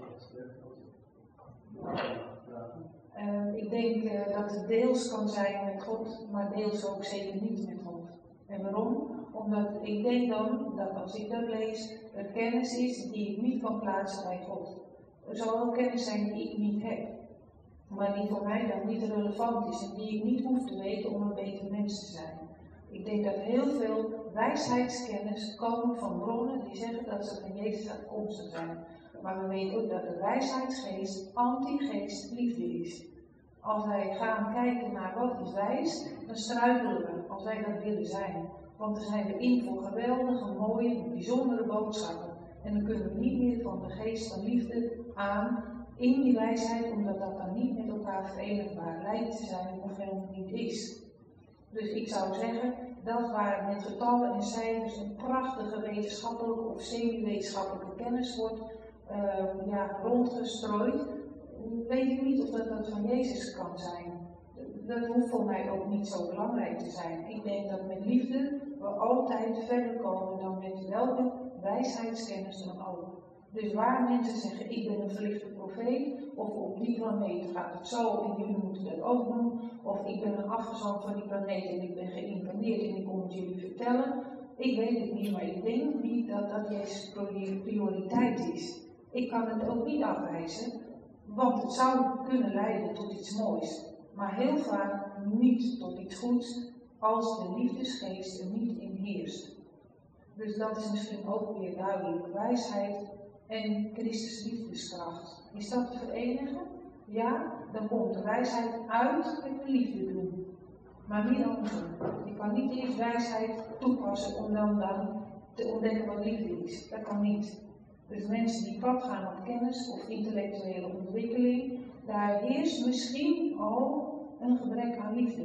Uh, ik denk uh, dat het deels kan zijn met God, maar deels ook zeker niet met God. En waarom? Omdat ik denk dan dat als ik dat lees, er kennis is die ik niet kan plaatsen bij God. Er zal ook kennis zijn die ik niet heb, maar die voor mij dan niet relevant is en die ik niet hoef te weten om een beter mens te zijn. Ik denk dat heel veel wijsheidskennis komen van bronnen die zeggen dat ze van Jezus afkomstig zijn. Maar we weten ook dat de wijsheidsgeest anti-geest liefde is. Als wij gaan kijken naar wat is wijs, dan struikelen we als wij dat willen zijn. Want dan zijn we in voor geweldige, mooie, bijzondere boodschappen. En dan kunnen we niet meer van de geest van liefde aan in die wijsheid, omdat dat dan niet met elkaar verenigbaar lijkt te zijn of helemaal niet is. Dus ik zou zeggen, dat waar met getallen en cijfers een prachtige wetenschappelijke of semi-wetenschappelijke kennis wordt uh, ja, rondgestrooid, weet ik niet of dat, dat van Jezus kan zijn. Dat hoeft voor mij ook niet zo belangrijk te zijn. Ik denk dat met liefde we altijd verder komen dan met welke wijsheidskennis dan ook. Dus waar mensen zeggen, ik ben een verlichte profeet, of op die planeet gaat het zo en jullie moeten dat ook doen, of ik ben een afgezant van die planeet en ik ben geïncarneerd en ik kom het jullie vertellen. Ik weet het niet, maar ik denk niet dat dat Jezus' prioriteit is. Ik kan het ook niet afwijzen, want het zou kunnen leiden tot iets moois. Maar heel vaak niet tot iets goeds, als de liefdesgeest er niet in heerst. Dus dat is misschien ook weer duidelijk. Wijsheid en Christus liefdeskracht. Is dat te verenigen? Ja, dan komt de wijsheid uit met de liefde doen. Maar niet andersom. Je kan niet eerst wijsheid toepassen om dan, dan te ontdekken wat liefde is. Dat kan niet. Dus mensen die pad gaan op kennis of intellectuele ontwikkeling, daar heerst misschien al een gebrek aan liefde.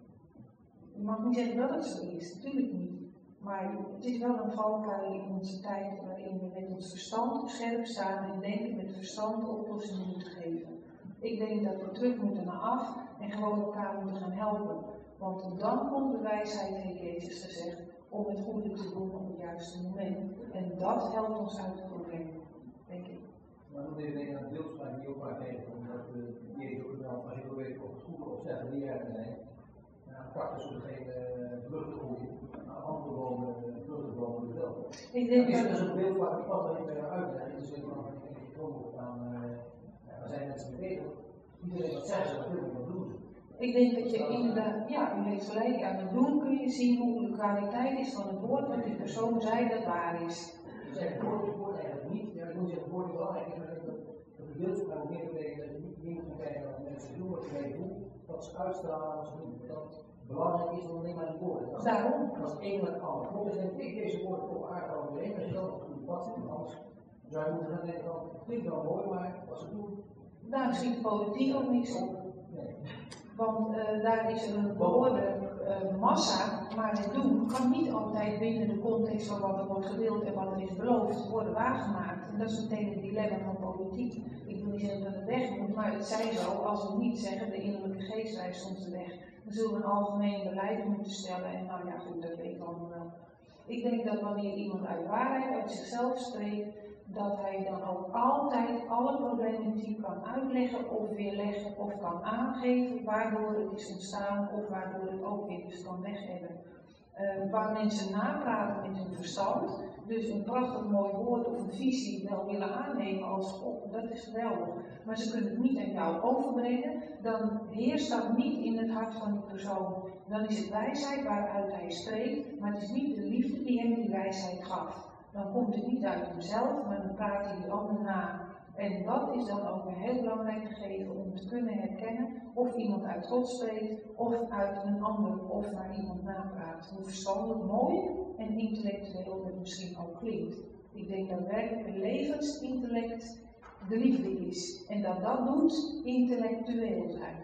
Je mag niet zeggen dat het zo is, natuurlijk niet. Maar het is wel een valkuil in onze tijd waarin we met ons verstand op scherp staan en denken met verstand oplossingen moeten geven. Ik denk dat we terug moeten naar af en gewoon elkaar moeten gaan helpen. Want dan komt de wijsheid, heeft Jezus gezegd, om het goede te doen op het juiste moment. En dat helpt ons uit het probleem, denk ik. Maar moet even denken aan de beeldspraak die ook maar tegen, omdat we Jezus ook wel van heel weten of het goede of zeggen wie er zijn. En praktisch zullen geen vluchten groeien, maar andere bomen, vluchten bomen wel. Ik denk dat dat is een beeldspraak die pas dat ik ben uitleggen, dus ik van ik kom op aan, er zijn mensen mee bezig. Iedereen wat zeggen, dat wil ik wel doen. Ik denk dat je inderdaad, ja, u heeft gelijk, aan het doen kun je zien hoe de kwaliteit is van het woord wat die persoon zei dat waar is. Je zegt het woord, het woord eigenlijk niet, ja, ik moet zeggen het woord is belangrijk, dat de beeldspraak meer betekent dat je niet meer moet kijken naar mensen doen wat zij doen, wat ze uitstralen als het dat belangrijk is dan alleen maar die woorden. Dat Daarom. dat is eigenlijk alles. Volgens denk ik deze woorden toch aardig overeen, als je dat op het goede pad zit, anders zou je moeten gaan denken, dat klinkt wel mooi, maar wat ze doen. Daar schiet politiek ook niks op. Nee. Want uh, daar is er een behoorde uh, massa, maar het doen kan niet altijd binnen de context van wat er wordt gewild en wat er is beloofd worden waargemaakt. En dat is meteen het dilemma van politiek. Ik wil niet zeggen dat het weg moet, maar het zij zo, als we niet zeggen, de innerlijke geest wijst ons de weg. Dan zullen we een algemeen beleid moeten stellen en nou ja goed, dat weet ik allemaal wel. Ik denk dat wanneer iemand uit waarheid, uit zichzelf spreekt, dat hij dan ook altijd alle problematiek kan uitleggen of weerleggen of kan aangeven waardoor het is ontstaan of waardoor het ook weer dus kan weg hebben. Uh, waar mensen napraten met hun verstand, dus een prachtig mooi woord of een visie wel willen aannemen als God, dat is geweldig. Maar ze kunnen het niet aan jou overbrengen, dan heerst dat niet in het hart van die persoon. Dan is het wijsheid waaruit hij spreekt, maar het is niet de liefde die hem die wijsheid gaf. Dan komt het niet uit hemzelf, maar dan praat hij die ander na. En dat is dan ook een heel belangrijk gegeven om te kunnen herkennen of iemand uit God spreekt, of uit een ander, of naar iemand napraat. Hoe verstandig, mooi en intellectueel het misschien ook klinkt. Ik denk dat werkelijk een levensintellect de liefde is. En dat dat doet intellectueel zijn.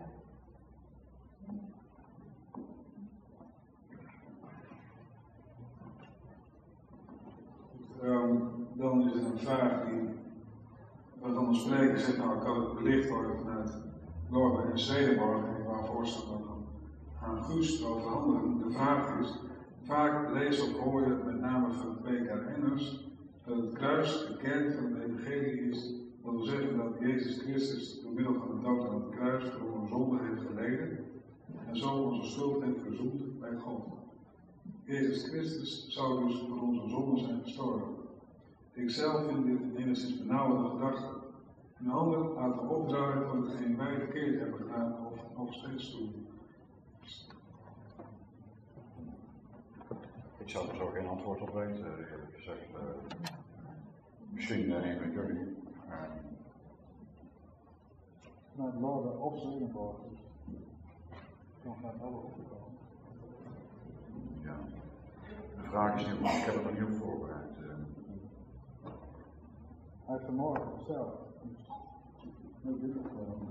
Um, dan is er een vraag die wat dan de spreker zegt, nou ik kan het belicht worden vanuit Lorbe en Stedenborg en ik wou voorstellen dat dan aan Guus overhandigen. De vraag is, vaak lees of hoor je met name van P K N'ers dat het kruis de kern van het evangelie is. Dat wil zeggen dat Jezus Christus door middel van de dood aan het kruis voor onze zonde heeft geleden en zo onze schuld heeft verzoend bij God. Jezus Christus zou dus voor onze zonde zijn gestorven. Ik zelf vind dit een enigszins benauwende gedachte. Een ander laten opdraaien voor hetgeen wij verkeerd hebben gedaan of nog steeds doen. Ik zou er zo geen antwoord op weten, eerlijk gezegd. Uh, misschien uh, een van jullie. Uh, Nou, het Lorde of Stedenborg, dus dan gaat alle opgekomen. ja. De vraag is niet, ik heb het nog niet op voorbereid. Uh. Hij heeft vanmorgen gesteld. Dus heel dit opgekomen.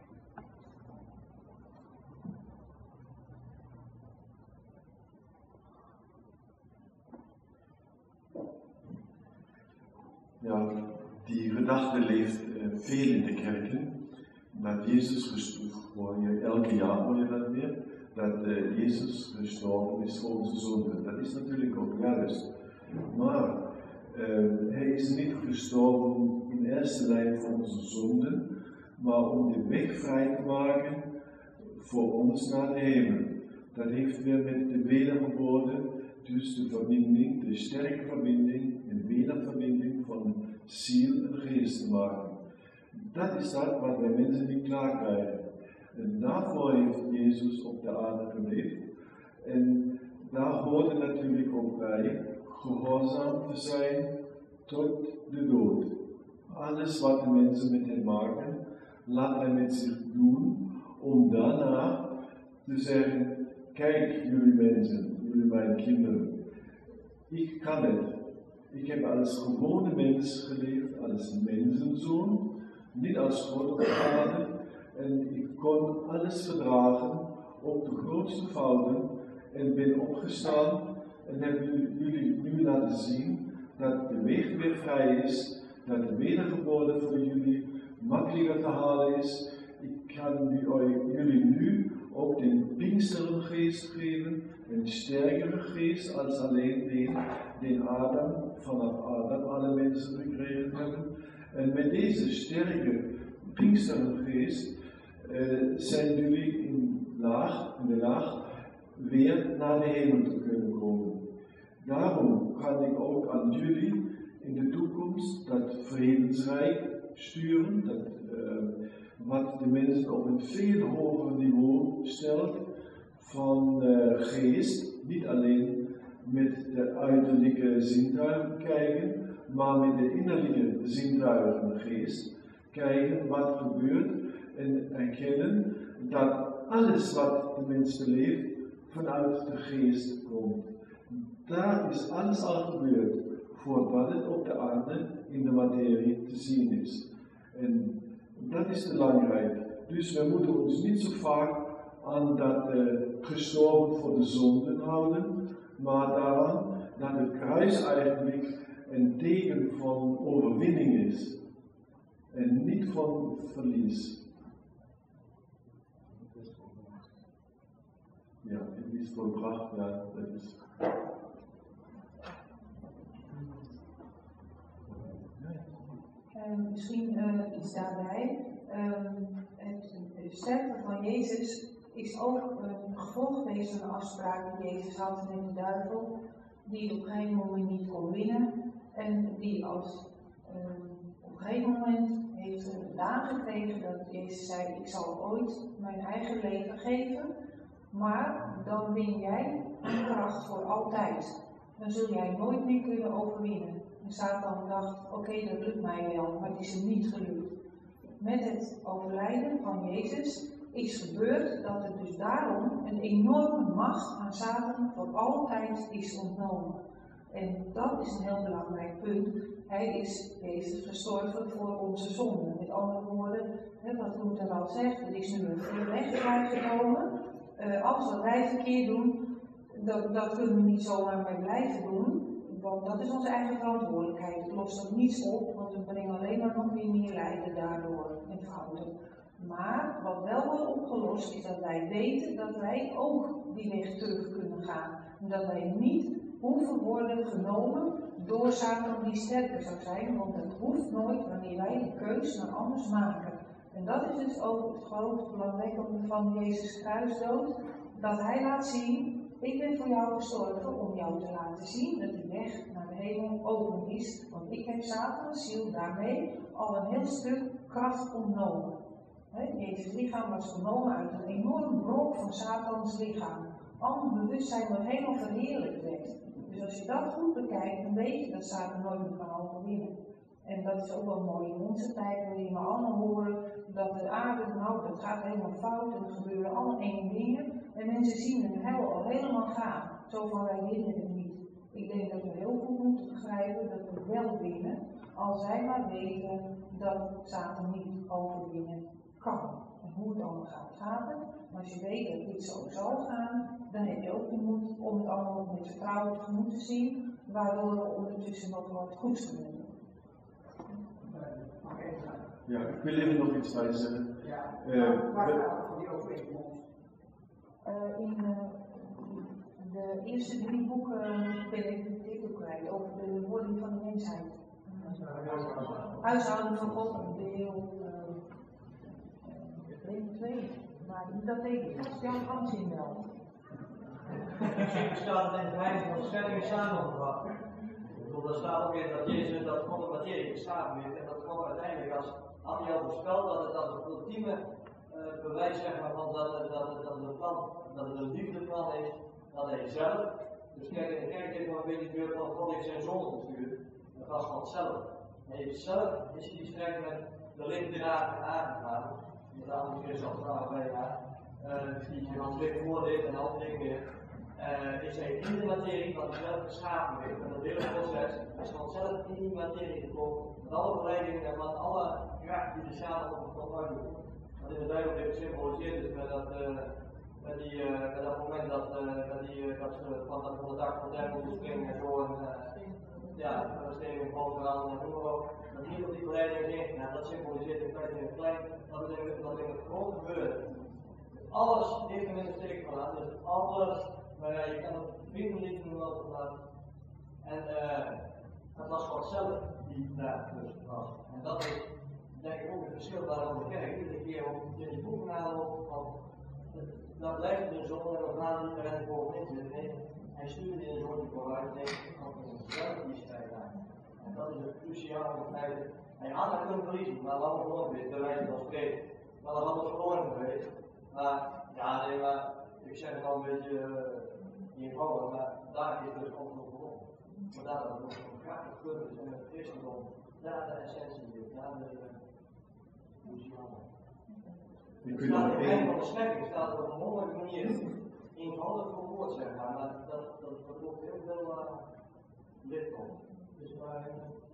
Ja, die gedachte leeft uh, veel in de kerken. Dat Jezus gestorven is, elke jaar hoor je dat weer, dat uh, Jezus gestorven is voor onze zonde. Dat is natuurlijk ook juist. Maar uh, hij is niet gestorven in eerste lijn voor onze zonden, maar om de weg vrij te maken voor ons naar de hemel. Dat heeft weer met de wedergeboorte, dus de verbinding, de sterke verbinding, een wederverbinding van ziel en geest te maken. Dat is dat wat wij mensen niet klaar krijgen. En daarvoor heeft Jezus op de aarde geleefd. En daar hoorde natuurlijk ook bij gehoorzaam te zijn tot de dood. Alles wat de mensen met hem maken, laat hij met zich doen, om daarna te zeggen, kijk jullie mensen, jullie mijn kinderen, ik kan het. Ik heb als gewone mens geleefd, als mensenzoon, niet als God op de aarde, en ik kon alles verdragen, ook de grootste fouten, en ben opgestaan en heb jullie nu laten zien dat de weg weer vrij is, dat de wedergeboorte voor jullie makkelijker te halen is. Ik kan jullie nu ook den Pinksterengeest geven, een sterkere geest als alleen den, den Adam, vanaf Adam alle mensen gekregen hebben. En met deze sterke Pinksterengeest uh, zijn jullie in, laag, in de laag weer naar de hemel te kunnen komen. Daarom kan ik ook aan jullie in de toekomst dat vredesrijk sturen, dat, uh, wat de mensen op een veel hoger niveau stelt van uh, geest, niet alleen met de uiterlijke zintuigen kijken, maar met de innerlijke zintuigen geest kijken wat gebeurt en erkennen dat alles wat de mens beleeft vanuit de geest komt. Daar is alles al gebeurd voordat het op de aarde in de materie te zien is. En dat is belangrijk. Dus we moeten ons niet zo vaak aan dat uh, gestorven voor de zonden houden, maar daaraan dat het kruis eigenlijk een teken van overwinning is en niet van verlies. Ja, het is volbracht, ja, dat is. Uh, misschien uh, iets daarbij. Uh, het, het sterven van Jezus is ook een gevolg geweest van een afspraak die Jezus had met de duivel, die op een gegeven moment niet kon winnen en die als uh, op een gegeven moment heeft gedaan gekregen dat Jezus zei: ik zal ooit mijn eigen leven geven, maar dan win jij een kracht voor altijd. Dan zul jij nooit meer kunnen overwinnen. En Satan dacht: oké, okay, dat lukt mij wel, maar het is hem niet gelukt. Met het overlijden van Jezus is gebeurd dat er dus daarom een enorme macht aan Satan voor altijd is ontnomen. En dat is een heel belangrijk punt. Hij is Jezus gestorven voor onze zonden. Met andere woorden, hè, wat Luther al zegt, er is nu een weg vrijgekomen. Uh, alles wat wij verkeerd doen, dat, dat kunnen we niet zomaar meer blijven doen. Want dat is onze eigen verantwoordelijkheid. Het lost ook niets op, want we brengen alleen maar nog weer meer lijden daardoor en fouten. Maar wat wel wordt opgelost is dat wij weten dat wij ook die weg terug kunnen gaan. En dat wij niet hoeven worden genomen door Satan die sterker zou zijn, want dat hoeft nooit wanneer wij de keus naar anders maken. En dat is dus ook het grote belangrijke van Jezus' kruisdood, dat hij laat zien: ik ben voor jou gestorven om jou te laten zien dat die weg naar de hemel open is. Want ik heb Satans ziel daarmee al een heel stuk kracht ontnomen. He, Jezus' lichaam was genomen uit een enorm brok van Satans lichaam. Al het bewustzijn dat helemaal verheerlijkt werd. Dus als je dat goed bekijkt, dan weet je dat Satan nooit meer kan overwinnen. En dat is ook wel mooi in onze tijd, waarin we allemaal horen dat de aarde, nou, dat gaat helemaal fout en er gebeuren allemaal enge dingen. En mensen zien hun hel al helemaal gaan. Zo van: wij winnen het niet. Ik denk dat we heel goed moeten begrijpen dat we wel winnen, als zij maar weten dat Satan niet overwinnen kan. En hoe het allemaal gaat, gaat het. Maar als je weet dat dit zo zal gaan, dan heb je ook de moed om het allemaal met vertrouwen tegemoet te zien, waardoor we ondertussen nog wat goeds kunnen doen. Ja, ik wil even nog iets bij zeggen. Ja, uh, waar gaat het voor die overeenkomst? Uh, in uh, de eerste drie boeken ben ik de titel kwijt over de wording van de mensheid. Huishouden van God, deel twee. Maar dat weet ik vast Jan Hansin wel. Misschien staat het in de Bijbel van schepping samengebracht. Er staat ook in dat Jezus dat God de materie geschapen heeft en dat God uiteindelijk, als had hij al voorspeld, dat het dat het ultieme uh, bewijs zeg maar, van dat, dat, dat, dat, het plan, dat het een liefdeplan is, dat hij zelf, dus kijk in de kerk heeft nog een beetje het beeld van God heeft zijn zoon gestuurd, dat was God zelf. Hij heeft zelf, is hij die strijd met de lichtdrager aangegaan, met de andere keer zoals vragen bij haar, uh, die je van twee woorden heeft en andere dingen meer. Uh, is hij in de materie wat hij zelf geschapen heeft. En dat hele proces is gewoon zelf in die materie gekomen. Met alle verleidingen en met alle kracht die de Satan op het God uitdoet. Wat in de Bijbel heeft gesymboliseerd is met dat, uh, met die, uh, met dat moment dat, uh, dat, die, uh, dat ze van, dat van de dak van de tempel springen en zo. En, uh, ja, dat is tegen een grote verhaal en noem maar op. Dat niet op die verleidingen is ingegaan. Dat symboliseert in feite in het klein dat het in, dat in het grote gebeurt. Alles heeft hem in de steek gelaten. Dus alles. Maar ja, je kan het vrienden niet doen wat het En uh, het was God zelf die daar dus was. En dat is denk ik ook het verschil waarom de kerk iedere keer op in die boeken naloopt van dat blijft de zon en we gaan niet meer bovenin zitten. Nee, hij stuurde in de zon die vooruit, nee, God is zelf die strijd aan. En dat is het cruciale in feite. Hij had het kunnen verliezen, maar wat verloren geweest, bij wijze van spreken. Maar dat had het verloren geweest. Maar ja, nee, maar ik zeg het al een beetje uh, eenvoudig, maar daar is dus ook nog voor. Maar daar dat het nog krachtig punt is in het christendom, daar de essentie zit, daar de cruciale. Ik Het wil staat nog in het einde één. van de schepping staat er op een wonderlijke manier eenvoudig verwoord, zeg maar, maar dat, dat, dat wordt heel veel uh, licht op. Dus maar,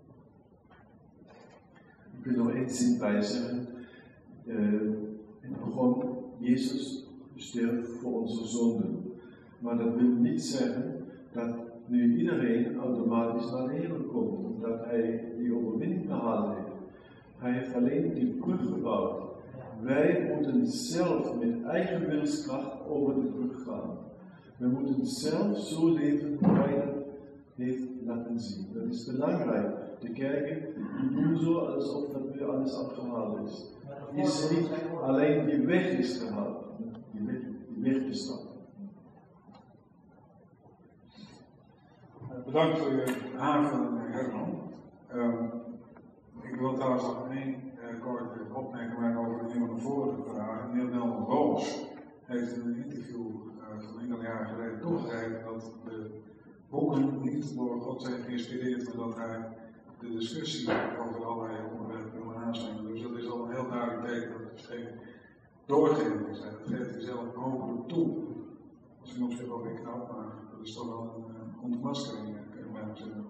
Ik wil nog één zin bij zeggen. Uh, het begon, Jezus sterft voor onze zonden. Maar dat wil niet zeggen dat nu iedereen automatisch naar de hemel komt, omdat hij die overwinning behaald heeft. Hij heeft alleen die brug gebouwd. Wij moeten zelf met eigen wilskracht over de brug gaan. We moeten zelf zo leven hoe hij dat heeft laten zien. Dat is belangrijk. De kerken die doen zo alsof dat nu alles afgehaald is. Is niet alleen die weg is gehaald, die weg, die weg bestaat. Bedankt voor je aanvulling, Herman. Uh, ik wil trouwens nog één uh, korte opmerking maken over een van de vorige vragen. Neil Nelman Roos heeft in een interview uh, van enkele jaren geleden toegegeven dat de boeken niet door God zijn geïnspireerd, maar dat hij de discussie over allerlei onderwerpen wil aansluiten. Dus dat is al een heel duidelijk teken dat het geen doorgeving is. Dat geeft hij zelf openlijk toe. Misschien op zich wel weer knap, maar dat is toch wel een uh, ontmaskering, kun je bijna zeggen.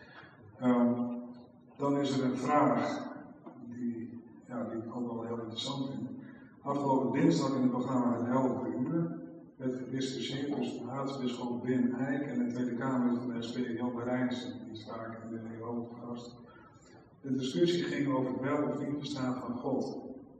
Um, dan is er een vraag die, ja, die ik ook wel heel interessant vind. Afgelopen dinsdag in het programma Het Helder Uur werd gediscussieerd tussen aartsbisschop Wim Eijk en de Tweede Kamerlid van de S P Jan Marijnsen, die is vaak in de E O gast. De discussie ging over het wel of niet bestaan van God.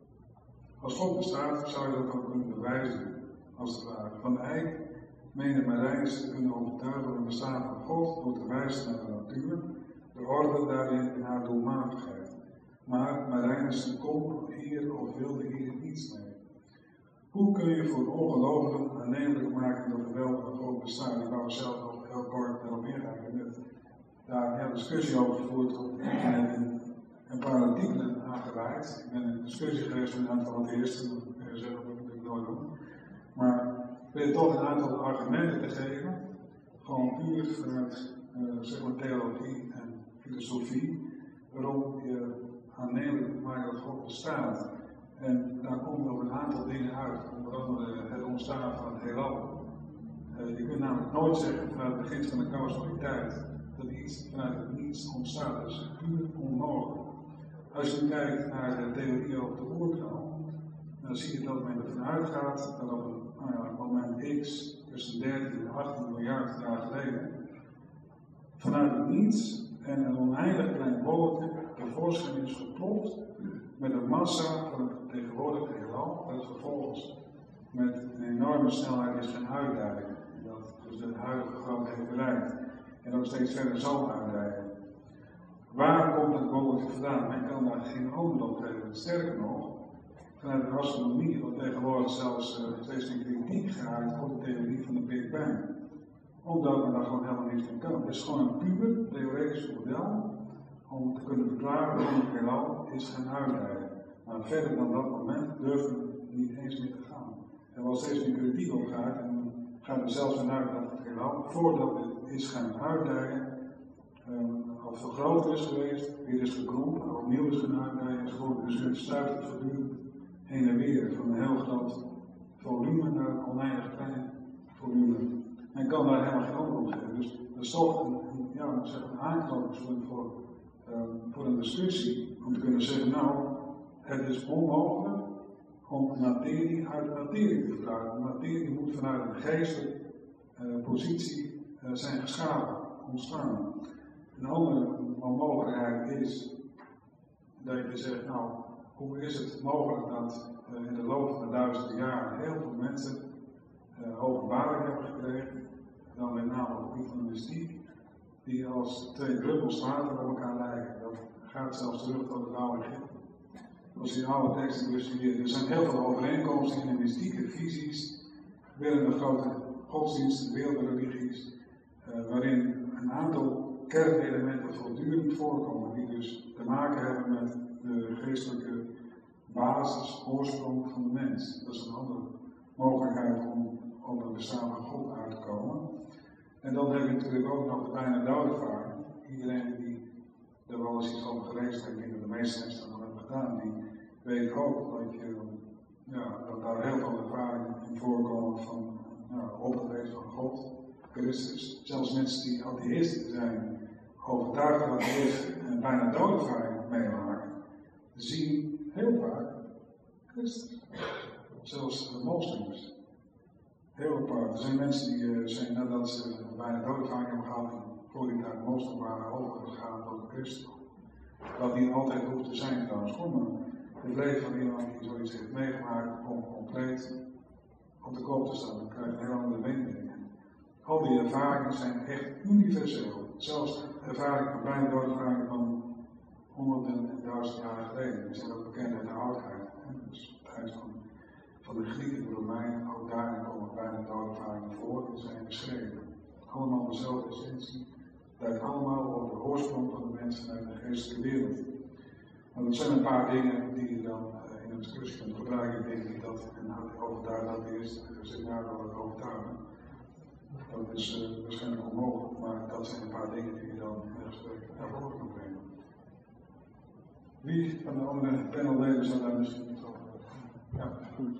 Als God bestaat, zou je dat ook kunnen bewijzen, als het ware. Van Eijk meende Marijnsen te kunnen overtuigen van het bestaan van God door te wijzen naar de natuur, de orde daarin en haar doelmatigheid. Maar Marijnsen kon hier of wilde hier niets mee. Hoe kun je voor ongelovigen aannemelijk maken dat er wel een God bestaat? Ik wou zelf nog heel kort erop ingaan. Ik heb daar een hele discussie over gevoerd op het internet en een paar artikelen aangereikt. Ik ben in een discussie geweest met een aantal atheïsten, dat kun je zeggen, dat moet ik nooit doen. Maar ik weet toch een aantal argumenten te geven, gewoon puur vanuit uh, zeg maar theologie en filosofie, waarom je aannemelijk moet maken dat God bestaat. En daar komen op een aantal dingen uit, onder andere het ontstaan van het heelal. Uh, je kunt namelijk nooit zeggen vanuit het begin van de causaliteit dat iets vanuit het niets ontstaat. Dat is puur onmogelijk. Als je kijkt naar de theorie over de oerknal, dan zie je dat men ervan uitgaat dat op een nou ja, moment X tussen dertien en achttien miljard jaar geleden vanuit het niets en een oneindig klein bolletje tevoorschijn is geploft met een massa van het tegenwoordige heelal, dat vervolgens met een enorme snelheid is gaan uitdijen. Dat dus de huidige grootte heeft bereikt en ook steeds verder zal uitdijen. Waar komt het bolletje vandaan? Men kan daar geen antwoord op geven. Sterker nog, vanuit de astronomie wordt tegenwoordig zelfs uh, steeds een kritiek geuit op de theorie van de Big Bang. Omdat men daar gewoon helemaal niets van kan. Het is gewoon een puur theoretisch model om te kunnen verklaren waarom het heelal is gaan uitdijen. Maar verder dan dat moment durven we niet eens meer te gaan. Er wordt steeds meer kritiek op geuit en dan gaat er zelfs vanuit dat het heelal, voordat het is gaan uitdijen, um, al veel groter is geweest, weer is gekrompen, opnieuw is gaan uitdijen enzovoort. Dus het stuit het voortdurend heen en weer van een heel groot volume naar een oneindig klein volume. Men kan daar helemaal geen antwoord op geven. Dus dat is toch een, een, ja, zeg, een aanknopingspunt voor, um, voor een discussie om te kunnen zeggen, nou, het is onmogelijk om materie uit materie te verklaren. Materie moet vanuit een geestelijke uh, positie uh, zijn geschapen, ontstaan. Een andere mogelijkheid is dat je zegt, nou, hoe is het mogelijk dat uh, in de loop van de duizenden jaren heel veel mensen uh, openbaring hebben gekregen, dan met name op het gebied van de mystiek, die als twee druppels water op elkaar lijken. Dat gaat zelfs terug tot het oude Egypte. Als je de oude teksten bestudeert, er zijn heel veel overeenkomsten in de mystieke visies, binnen de grote godsdiensten, wereldreligies, uh, waarin een aantal kernelementen voortdurend voorkomen, die dus te maken hebben met de geestelijke basis, oorsprong van de mens. Dat is een andere mogelijkheid om op het bestaan van God uit te komen. En dan heb je natuurlijk ook nog de bijna doodervaring. Iedereen die er wel eens iets over gelezen heeft, ik denk dat de meeste mensen dat nog hebben gedaan, die weet ook dat je ja, God, Christus. Zelfs mensen die atheïsten zijn, overtuigd atheïsten en bijna doodervaring meemaken, zien heel vaak Christus. Zelfs de moslims. Heel apart. Er zijn mensen die uh, zijn nadat ze bijna doodervaring hebben gehad, voor die naar de moslim waren overgegaan tot de christen. Wat niet altijd hoeft te zijn trouwens. Kom, het leven van iemand die zoiets heeft meegemaakt om compleet op de kop te staan, dan krijg je een heel andere wending. Al die ervaringen zijn echt universeel. Zelfs de ervaringen van bijna doodervaringen van honderden en duizend jaar geleden. Die zijn ook bekend uit de oudheid. Dus het tijd van, van de Grieken, de Romeinen, ook daarin komen bijna doodervaringen voor en zijn beschreven. Allemaal dezelfde essentie. Het leidt allemaal over de oorsprong van de mensen uit de geestelijke wereld. Maar dat zijn een paar dingen die je dan uh, in een discussie kunt gebruiken. Ik denk niet dat en overtuigd dat eerst een scenario wil overtuigen. Dat is uh, waarschijnlijk onmogelijk, maar dat zijn een paar dingen die je dan in een gesprek naar voren kan brengen. Wie van de andere panelleden zou daar misschien iets over hebben? Ja, goed.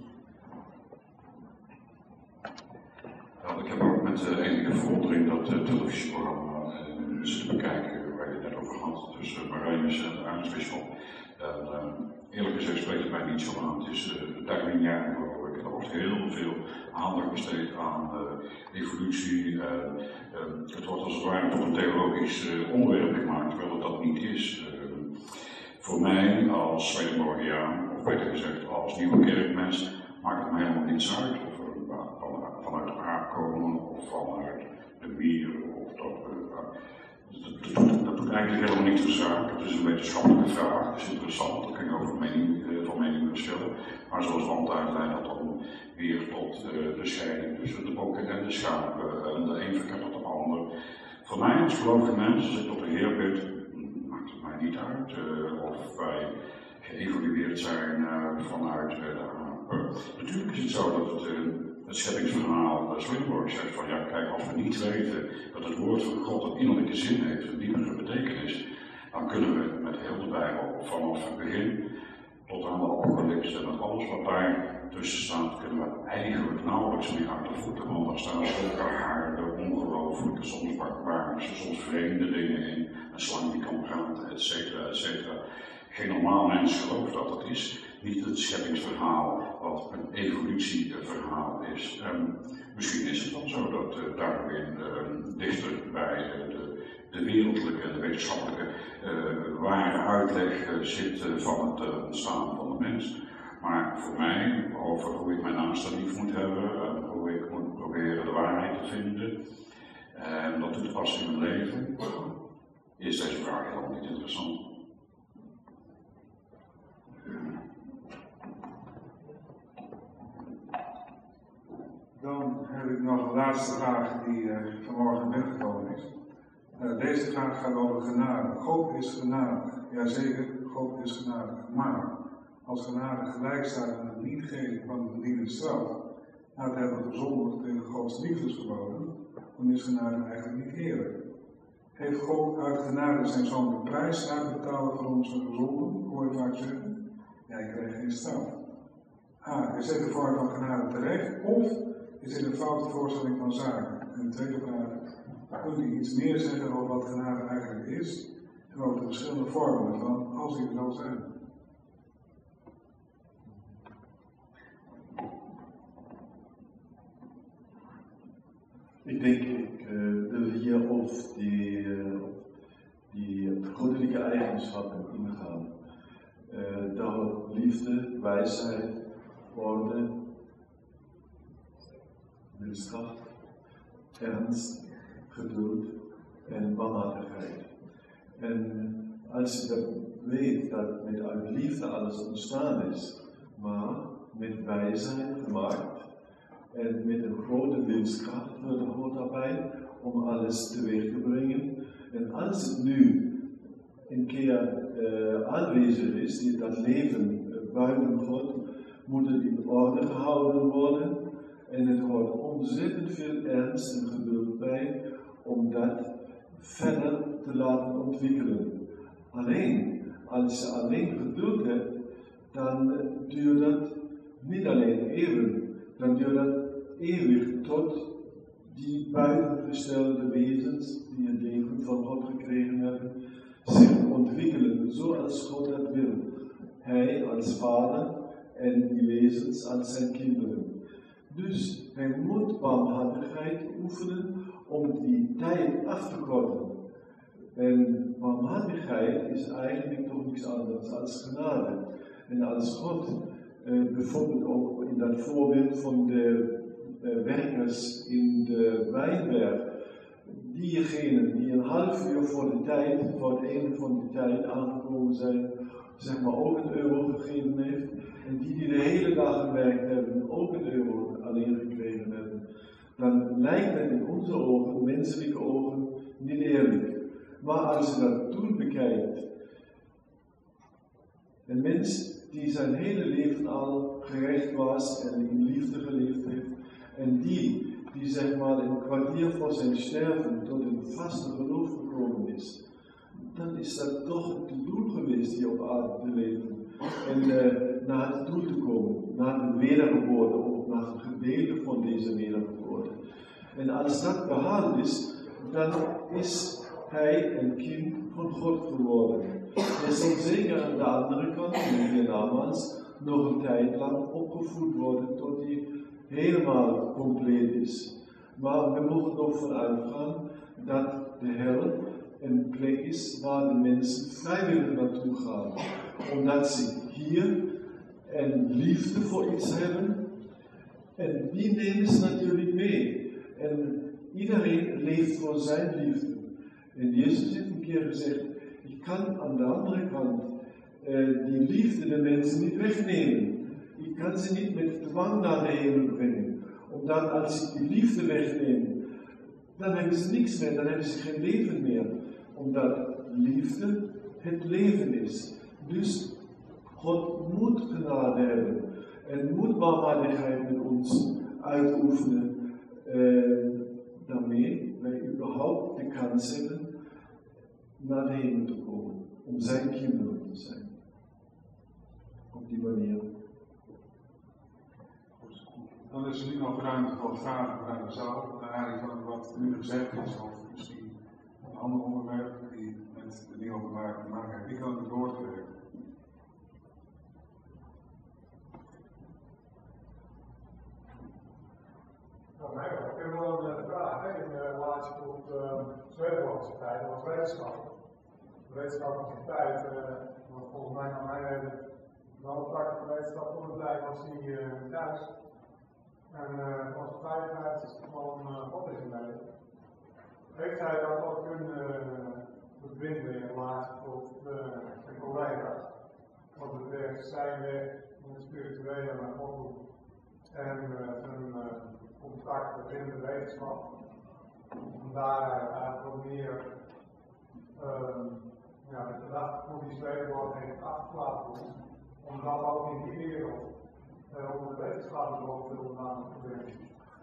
Nou, ik heb ook met uh, enige verwondering dat uh, televisieprogramma uh, zitten bekijken waar je het net over had, tussen Marijnissen en de aartsbisschop. En uh, eerlijk gezegd spreekt het mij niet zo aan. Het is uh, dertien jaar geloof ik. Er wordt heel veel aandacht besteed aan uh, evolutie. Uh, uh, het wordt als het ware tot een theologisch uh, onderwerp gemaakt, terwijl het dat niet is. Uh, voor mij als Swedenborgiaan, of beter gezegd als nieuwe kerkmens, maakt het me helemaal niets uit of we van, vanuit de aard komen of vanuit de mier of dat we. Uh, Dat doet, dat doet eigenlijk helemaal niet de zaak. Het is een wetenschappelijke vraag, het is interessant, daar kun je over mening, uh, van mening verschillen. Maar zoals altijd leidt dat dan weer tot uh, de scheiding tussen de bokken en de schapen en de een verkettert de ander. Voor mij als gelovige mens, als ik tot de Heer bid, maakt het mij niet uit uh, of wij geëvolueerd zijn uh, vanuit uh, de aap. Uh, natuurlijk is het zo dat het uh, het scheppingsverhaal Swedenborg zegt van ja, kijk, als we niet weten dat het woord van God een innerlijke zin heeft, een diepere betekenis, dan kunnen we met heel de Bijbel vanaf het begin tot aan de apocalypse en met alles wat daar tussen staat, kunnen we eigenlijk nauwelijks meer uit de voeten, want daar staan zulke aarde, ongelooflijke, soms barbarische, soms vreemde dingen in, een slang die kan praten, et cetera, et cetera. Geen normaal mens gelooft dat. Het is niet het scheppingsverhaal wat een evolutieverhaal is. Um, misschien is het dan zo dat uh, daar weer uh, dichter bij uh, de, de wereldlijke en de wetenschappelijke uh, ware uitleg uh, zit uh, van het uh, ontstaan van de mens. Maar voor mij, over hoe ik mijn naaste lief moet hebben, uh, hoe ik moet proberen de waarheid te vinden, en uh, dat toe te passen in mijn leven, is deze vraag helemaal niet interessant. Dan heb ik nog een laatste vraag die uh, vanmorgen binnengekomen is. Uh, deze vraag gaat over genade. God is genadig. Jazeker, God is genadig. Maar als genade gelijk staat aan het niet geven van een verdiende straf, na het hebben gezondigd tegen Gods liefdesgeboden, dan is genade eigenlijk niet eerlijk. Heeft God uit genade zijn zoon de prijs uitbetalen voor onze zonden, hoor je vaak zeggen? Jij kreeg geen straf. A. Is dit de vorm van genade terecht, of is dit een foute voorstelling van zaken? En de tweede vraag, kun je iets meer zeggen over wat genade eigenlijk is, en over de verschillende vormen ervan, als die er zo zijn? Ik denk, ik uh, wil hier op die, uh, die goddelijke eigenschappen ingaan. Uh, daar hoort liefde, wijsheid, orde, wilskracht, ernst, geduld en barmhartigheid. En als je dat weet, dat met uit liefde alles ontstaan is, maar met wijsheid gemaakt, en met een grote wilskracht hoort daarbij om alles teweeg te brengen. En als het nu een keer uh, aanwezig is, dat leven uh, buiten God, moet het in orde gehouden worden. En het hoort ontzettend veel ernst en geduld bij om dat verder te laten ontwikkelen. Alleen, als je alleen geduld hebt, dan duurt dat niet alleen even, dan duurt dat eeuwig tot die buitengestelde wezens die het leven van God gekregen hebben, zich ontwikkelen zoals God dat wil. Hij als vader en die wezens als zijn kinderen. Dus hij moet barmhartigheid oefenen om die tijd af te korten. En barmhartigheid is eigenlijk toch niets anders als genade. En als God, eh, bijvoorbeeld ook in dat voorbeeld van de eh, werkers in de wijnberg, diegenen die een half uur voor de tijd, voor het einde van de tijd aangekomen zijn, zeg maar ook een euro gegeven heeft, en die die de hele dag gewerkt hebben, ook een euro alleen gekregen hebben, dan lijkt het in onze ogen, menselijke ogen, niet eerlijk. Maar als je dat toen bekijkt, een mens die zijn hele leven al gerecht was en in liefde geleefd heeft, en die, die zeg maar een kwartier voor zijn sterven tot een vaste geloof gekomen is, dan is dat toch het doel geweest hier op aarde te leven. En uh, naar het doel te komen, naar de wedergeboorte, of naar het gedeelte van deze wedergeboorte. En als dat behaald is, dan is hij een kind van God geworden. Hij zal zeker aan de andere kant, meneer Namans, nog een tijd lang opgevoed worden tot hij helemaal compleet is. Maar we mogen er ook van uitgaan dat de hel een plek is waar de mensen vrijwillig naartoe gaan. Omdat ze hier een liefde voor iets hebben. En die nemen ze natuurlijk mee. En iedereen leeft voor zijn liefde. En Jezus heeft een keer gezegd, ik kan aan de andere kant uh, die liefde de mensen niet wegnemen. Ik kan ze niet met dwang naar de hemel brengen. Omdat als ik die liefde wegneem, dan hebben ze niks meer, dan hebben ze geen leven meer. Omdat liefde het leven is. Dus God moet genade hebben. En moet barmhartigheid met ons uitoefenen. Uh, daarmee wij überhaupt de kans hebben naar de hemel te komen. Om zijn kinderen te zijn. Op die manier. Dan is er nu nog ruimte voor vragen vanuit de zaal. Naar aanleiding van wat nu gezegd is, of misschien een ander onderwerp die met de nieuwe openbaring te maken heeft. Wie kan het woord geven? Nou, mij wel. Ik heb wel een vraag hè, in relatie tot uh, Zwedenlandse tijd, dat was wetenschap. De wetenschap was een tijd, uh, wat volgens mij naar mij reden, wel een praktische wetenschap voor de tijd was die uh, thuis. En uh, van de veiligheid van uh, God is in leven. Heeft hij dat ook kunnen uh, verbinden in relatie tot uh, zijn collega's? Wat betreft zijn weg in het spirituele naar God toe en uh, zijn uh, contacten binnen de wetenschap. Om daaruit eigenlijk ook meer uh, ja, de gedachte voor die Zwedenborg heeft afgelaten worden. Om dat ook in die wereld uh, onder de wetenschappen ook te doen aan te brengen.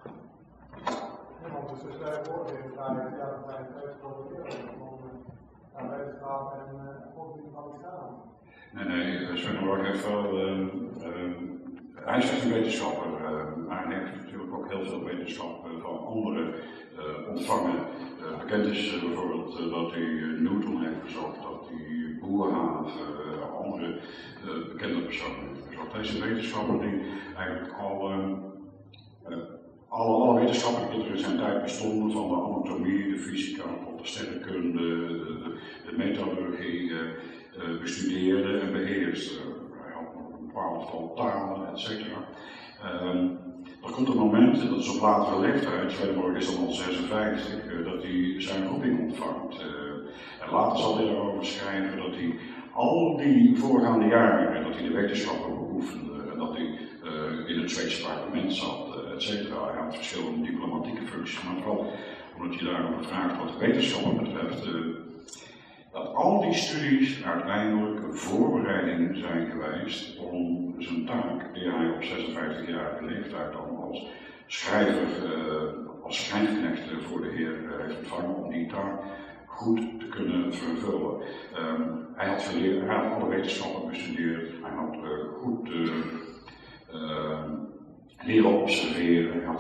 Want dus de Zwedenborg heeft eigenlijk, ja, dat zijn twee grote werelden. Om uh, wetenschap en uh, God die van samen. Nee, nee, Swedenborg heeft wel. Uh, uh, hij is echt een wetenschapper, uh, maar hij heeft natuurlijk ook heel veel wetenschap uh, van anderen uh, ontvangen. Uh, bekend is uh, bijvoorbeeld uh, dat hij uh, Newton heeft bezocht, dat hij Boerhaave, uh, andere uh, bekende personen heeft bezocht. Hij is een wetenschapper die eigenlijk al uh, uh, alle, alle wetenschappen die er in zijn tijd bestonden, van de anatomie, de fysica tot de sterrenkunde, de, de metallurgie, uh, uh, bestudeerde en beheerste. Hij had nog een twaalftal talen, et cetera. Uh, er komt een moment, dat is op latere leeftijd, Swedenborg is dan al zesenvijftig, uh, dat hij zijn roeping ontvangt. Uh, en later zal hij erover schrijven dat hij al die voorgaande jaren, dat hij de wetenschappen beoefende, en dat hij uh, in het Zweedse parlement zat, uh, et cetera. Hij had verschillende diplomatieke functies, maar vooral omdat hij daarover vraagt wat de wetenschappen betreft, uh, dat al die studies uiteindelijk een voorbereiding zijn geweest om zijn taak, die hij op zesenvijftigjarige leeftijd dan als schrijver, uh, als schrijfknecht voor de Heer uh, heeft ontvangen, om die taak goed te kunnen vervullen. Um, hij, had verleerd, hij had alle wetenschappen bestudeerd, hij had uh, goed uh, uh, leren observeren, hij had zich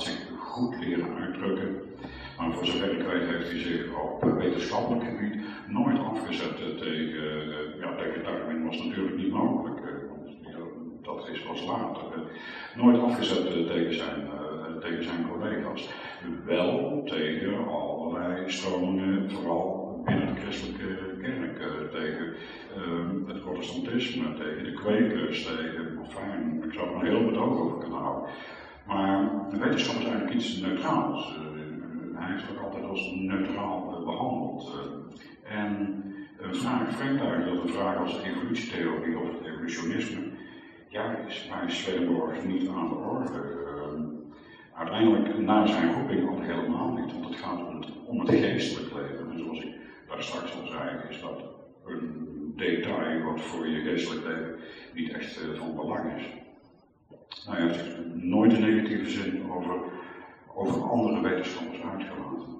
goed leren uitdrukken. Maar voor zover ik weet heeft hij zich op wetenschappelijk gebied nooit afgezet tegen, uh, ja, tegen Darwin was natuurlijk niet mogelijk, uh, want ja, dat is pas later. Uh, nooit afgezet uh, tegen, zijn, uh, tegen zijn collega's. Wel tegen allerlei stromingen, vooral binnen de christelijke kerk, uh, tegen uh, het protestantisme, tegen de kwekers, tegen, fijn, ik zou er een heel betoog over kunnen houden. Maar de wetenschap is eigenlijk iets neutraals. Uh, hij heeft ook altijd als neutraal uh, behandeld. Uh, en een vraag vreemd eigenlijk dat een vraag als de evolutietheorie of het evolutionisme, ja, is bij Swedenborg niet aan de orde. Uh, uiteindelijk na zijn roeping al helemaal niet, want het gaat om het, om het geestelijk leven. En zoals ik daar straks al zei, is dat een detail wat voor je geestelijk leven niet echt uh, van belang is. Nou, hij heeft zich nooit in negatieve zin over, over andere wetenschappers uitgelaten.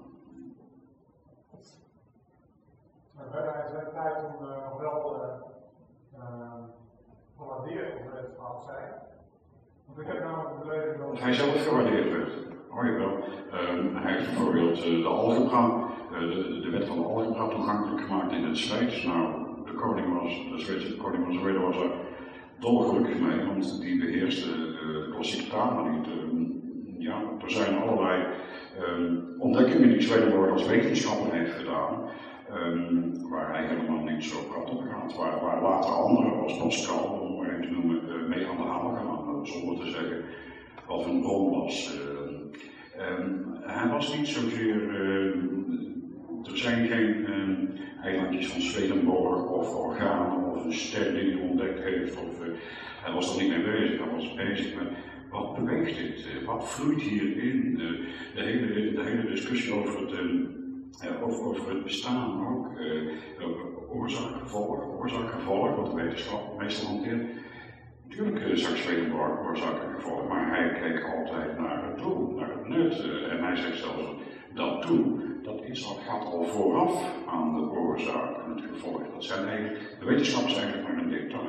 Verder is het tijd om uh, nog wel gewaardeerd op de wetenschap zijn. Want ik heb namelijk de beleving dat... Dat hij zelf gewaardeerd werd. Hoor je wel. Um, hij heeft bijvoorbeeld uh, de algebra, uh, de, de wet van de algebra toegankelijk gemaakt in het Zweeds. Nou, de koning was, de Zweedse koning van Zweden was er dolgelukkig mee, want die beheerste uh, de klassieke talen niet. Uh, ja, er zijn allerlei uh, ontdekkingen die Swedenborg als wetenschapper heeft gedaan, um, waar hij helemaal niet zo prat op gaat. Waar, waar later anderen, als Pascal, om maar even te noemen, uh, mee aan de haal gaan, zonder te zeggen wat een bron was. Uh, um, hij was niet zozeer, uh, er zijn geen uh, eilandjes van Swedenborg of organen of een ster die hij ontdekt heeft. Of, uh, hij was er niet mee bezig, hij was bezig met wat beweegt dit, uh, wat vloeit hierin. Uh, de, hele, de hele discussie over het, uh, uh, over, over het bestaan ook, uh, oorzaak, gevolg, oorzaak, gevolg, wat de wetenschap meestal hanteert. Natuurlijk uh, zag Swedenborg oorzaak en gevolg, maar hij keek altijd naar het doel, naar het nut. Uh, en hij zegt zelfs dat doel. Dat is, dat gaat al vooraf aan de oorzaak en het gevolg. Dat zijn eigenlijk, de wetenschap is eigenlijk maar een detail.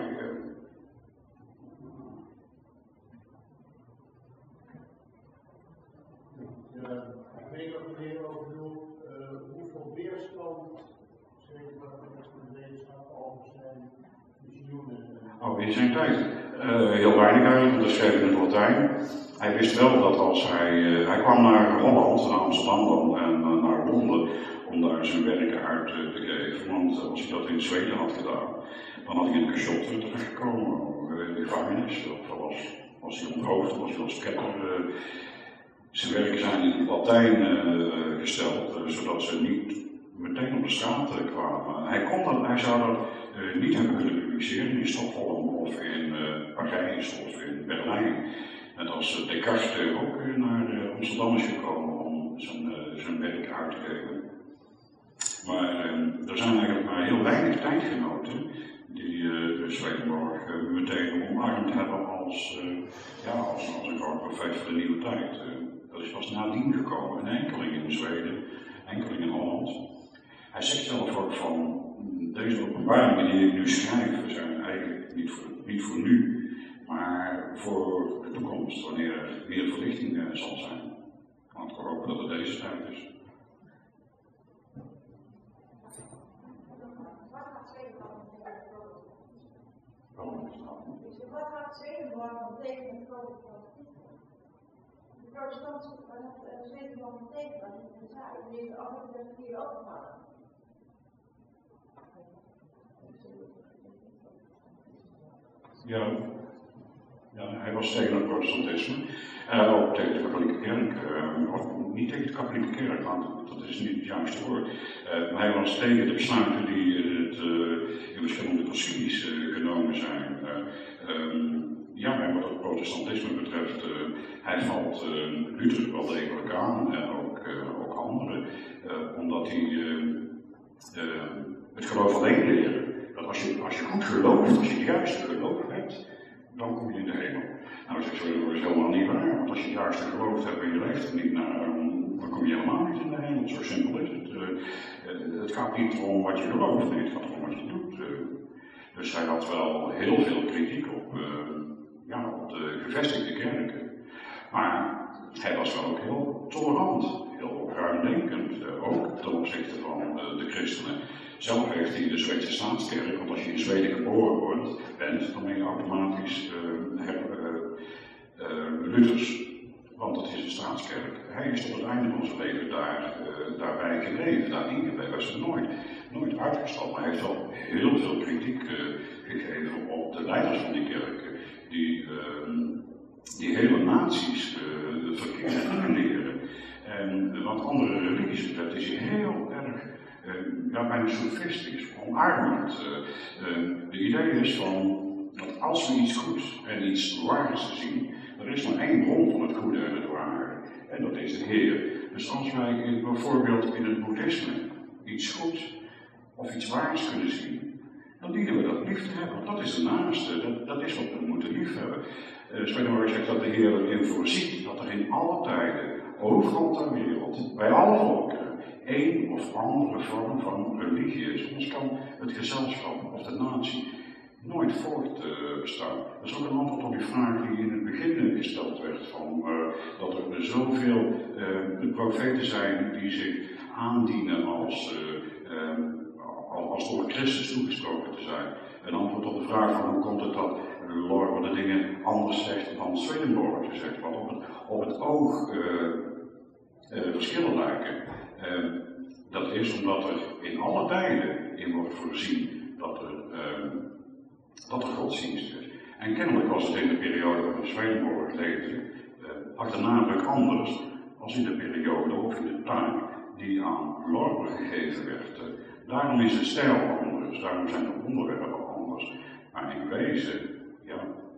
Uh, ik weet dat de heer ook bedoelt uh, hoeveel weerstand, zeker met de wetenschap, over zijn visioenen. Oh, in zijn tijd? Uh, heel weinig eigenlijk, want hij schreef in het Latijn. Hij wist wel dat als hij, uh, hij kwam naar Holland, naar Amsterdam dan, en uh, naar Londen, om daar zijn werken uit uh, te geven. Want uh, als hij dat in Zweden had gedaan, dan had hij in de cachot terechtgekomen, of uh, in de gevangenis, of was, was hij onthoofd, was hij als ketter. Uh, zijn werken zijn in het Latijn uh, gesteld, uh, zodat ze niet meteen op de straat uh, kwamen. Hij, kon dat, hij zou dat uh, niet hebben kunnen publiceren in Stockholm of in uh, Parijs of in Berlijn. Net als Descartes ook naar uh, Amsterdam is gekomen om zijn, uh, zijn werk uit te geven. Maar uh, er zijn eigenlijk maar heel weinig tijdgenoten die uh, Swedenborg uh, meteen omarmd hebben als, uh, ja, als, als een groot profeet van de nieuwe tijd. Uh, dat is pas nadien gekomen, een enkeling in Zweden, enkeling in Holland. Hij zegt zelf ook van, deze openbaringen die ik nu schrijf, zijn eigenlijk niet voor, niet voor nu, maar voor de toekomst, wanneer er meer verlichting uh, zal zijn. Want ik hoop dat het deze tijd is. Wat gaat Swedenborg betekenen? Wat gaat Swedenborg betekenen voor de protestanten? De protestanten, wat gaat Swedenborg betekenen? Dat is een zaak die is altijd hier opgevallen. Ja. Ja, hij was tegen het protestantisme, uh, ook tegen de katholieke kerk, uh, of niet tegen de katholieke kerk, want dat is niet het juiste woord. Uh, hij was tegen de besluiten die in, het, uh, in verschillende concilies uh, genomen zijn. Uh, um, ja, en wat het protestantisme betreft, uh, hij valt uh, Luther wel degelijk aan en ook, uh, ook anderen, uh, omdat hij uh, uh, het geloof alleen leren. Dat als je, als je goed gelooft, als je het juiste geloof hebt, dan kom je in de hemel. Nou, zeg ik, dat is helemaal niet waar, want als je het juiste geloofd hebt en je leeft het niet naar, dan kom je helemaal niet in de hemel. Zo simpel is het. Uh, uh, het gaat niet om wat je gelooft, nee, het gaat om wat je doet. Uh, dus hij had wel heel veel kritiek op, uh, ja, op de gevestigde kerken. Maar hij was wel ook heel tolerant, heel ruimdenkend, uh, ook ten opzichte van uh, de christenen. Zelf heeft hij de Zweedse staatskerk, want als je in Zweden geboren wordt, bent, dan ben je automatisch uh, her, uh, uh, Luthers. Want dat is de staatskerk. Hij is tot het einde van zijn leven daar, uh, daarbij gebleven, daar ingebleven. Hij is er nooit, nooit uitgestapt, maar hij heeft wel heel veel kritiek uh, gegeven op de leiders van die kerken, die, uh, die hele naties uh, verkeerd leren. En wat andere religies betreft is hij heel erg, uh, ja, bijna sofistisch, omarmend. Uh, uh, de idee is van, dat als we iets goeds en iets waars zien, er is maar één bron van het goede en het ware, en dat is de Heer. Dus als wij in, bijvoorbeeld in het boeddhisme iets goeds of iets waars kunnen zien, dan dienen we dat lief te hebben, want dat is de naaste, dat, dat is wat we moeten lief hebben. Uh, Spreekwoord zegt dat de Heer erin voorziet, dat er in alle tijden, overal ter wereld, bij alle volkeren, één of andere vorm van religie is. Anders kan het gezelschap of de natie nooit voortbestaan. Uh, dat is ook een antwoord op die vraag die in het begin gesteld werd, van, uh, dat er zoveel uh, de profeten zijn die zich aandienen als, uh, uh, als door Christus toegesproken te zijn. Een antwoord op de vraag van hoe komt het dat Lorber de dingen anders zegt dan Swedenborg zegt, wat op het, op het oog uh, uh, verschillen lijken. Uh, dat is omdat er in alle tijden in wordt voorzien dat er uh, dat er godsdienst is. En kennelijk was het in de periode waarin Swedenborg leefde, uh, had de nadruk anders als in de periode of in de taak die aan Lorber gegeven werd. Uh, daarom is de stijl anders, daarom zijn de onderwerpen anders. Maar in wezen, ja,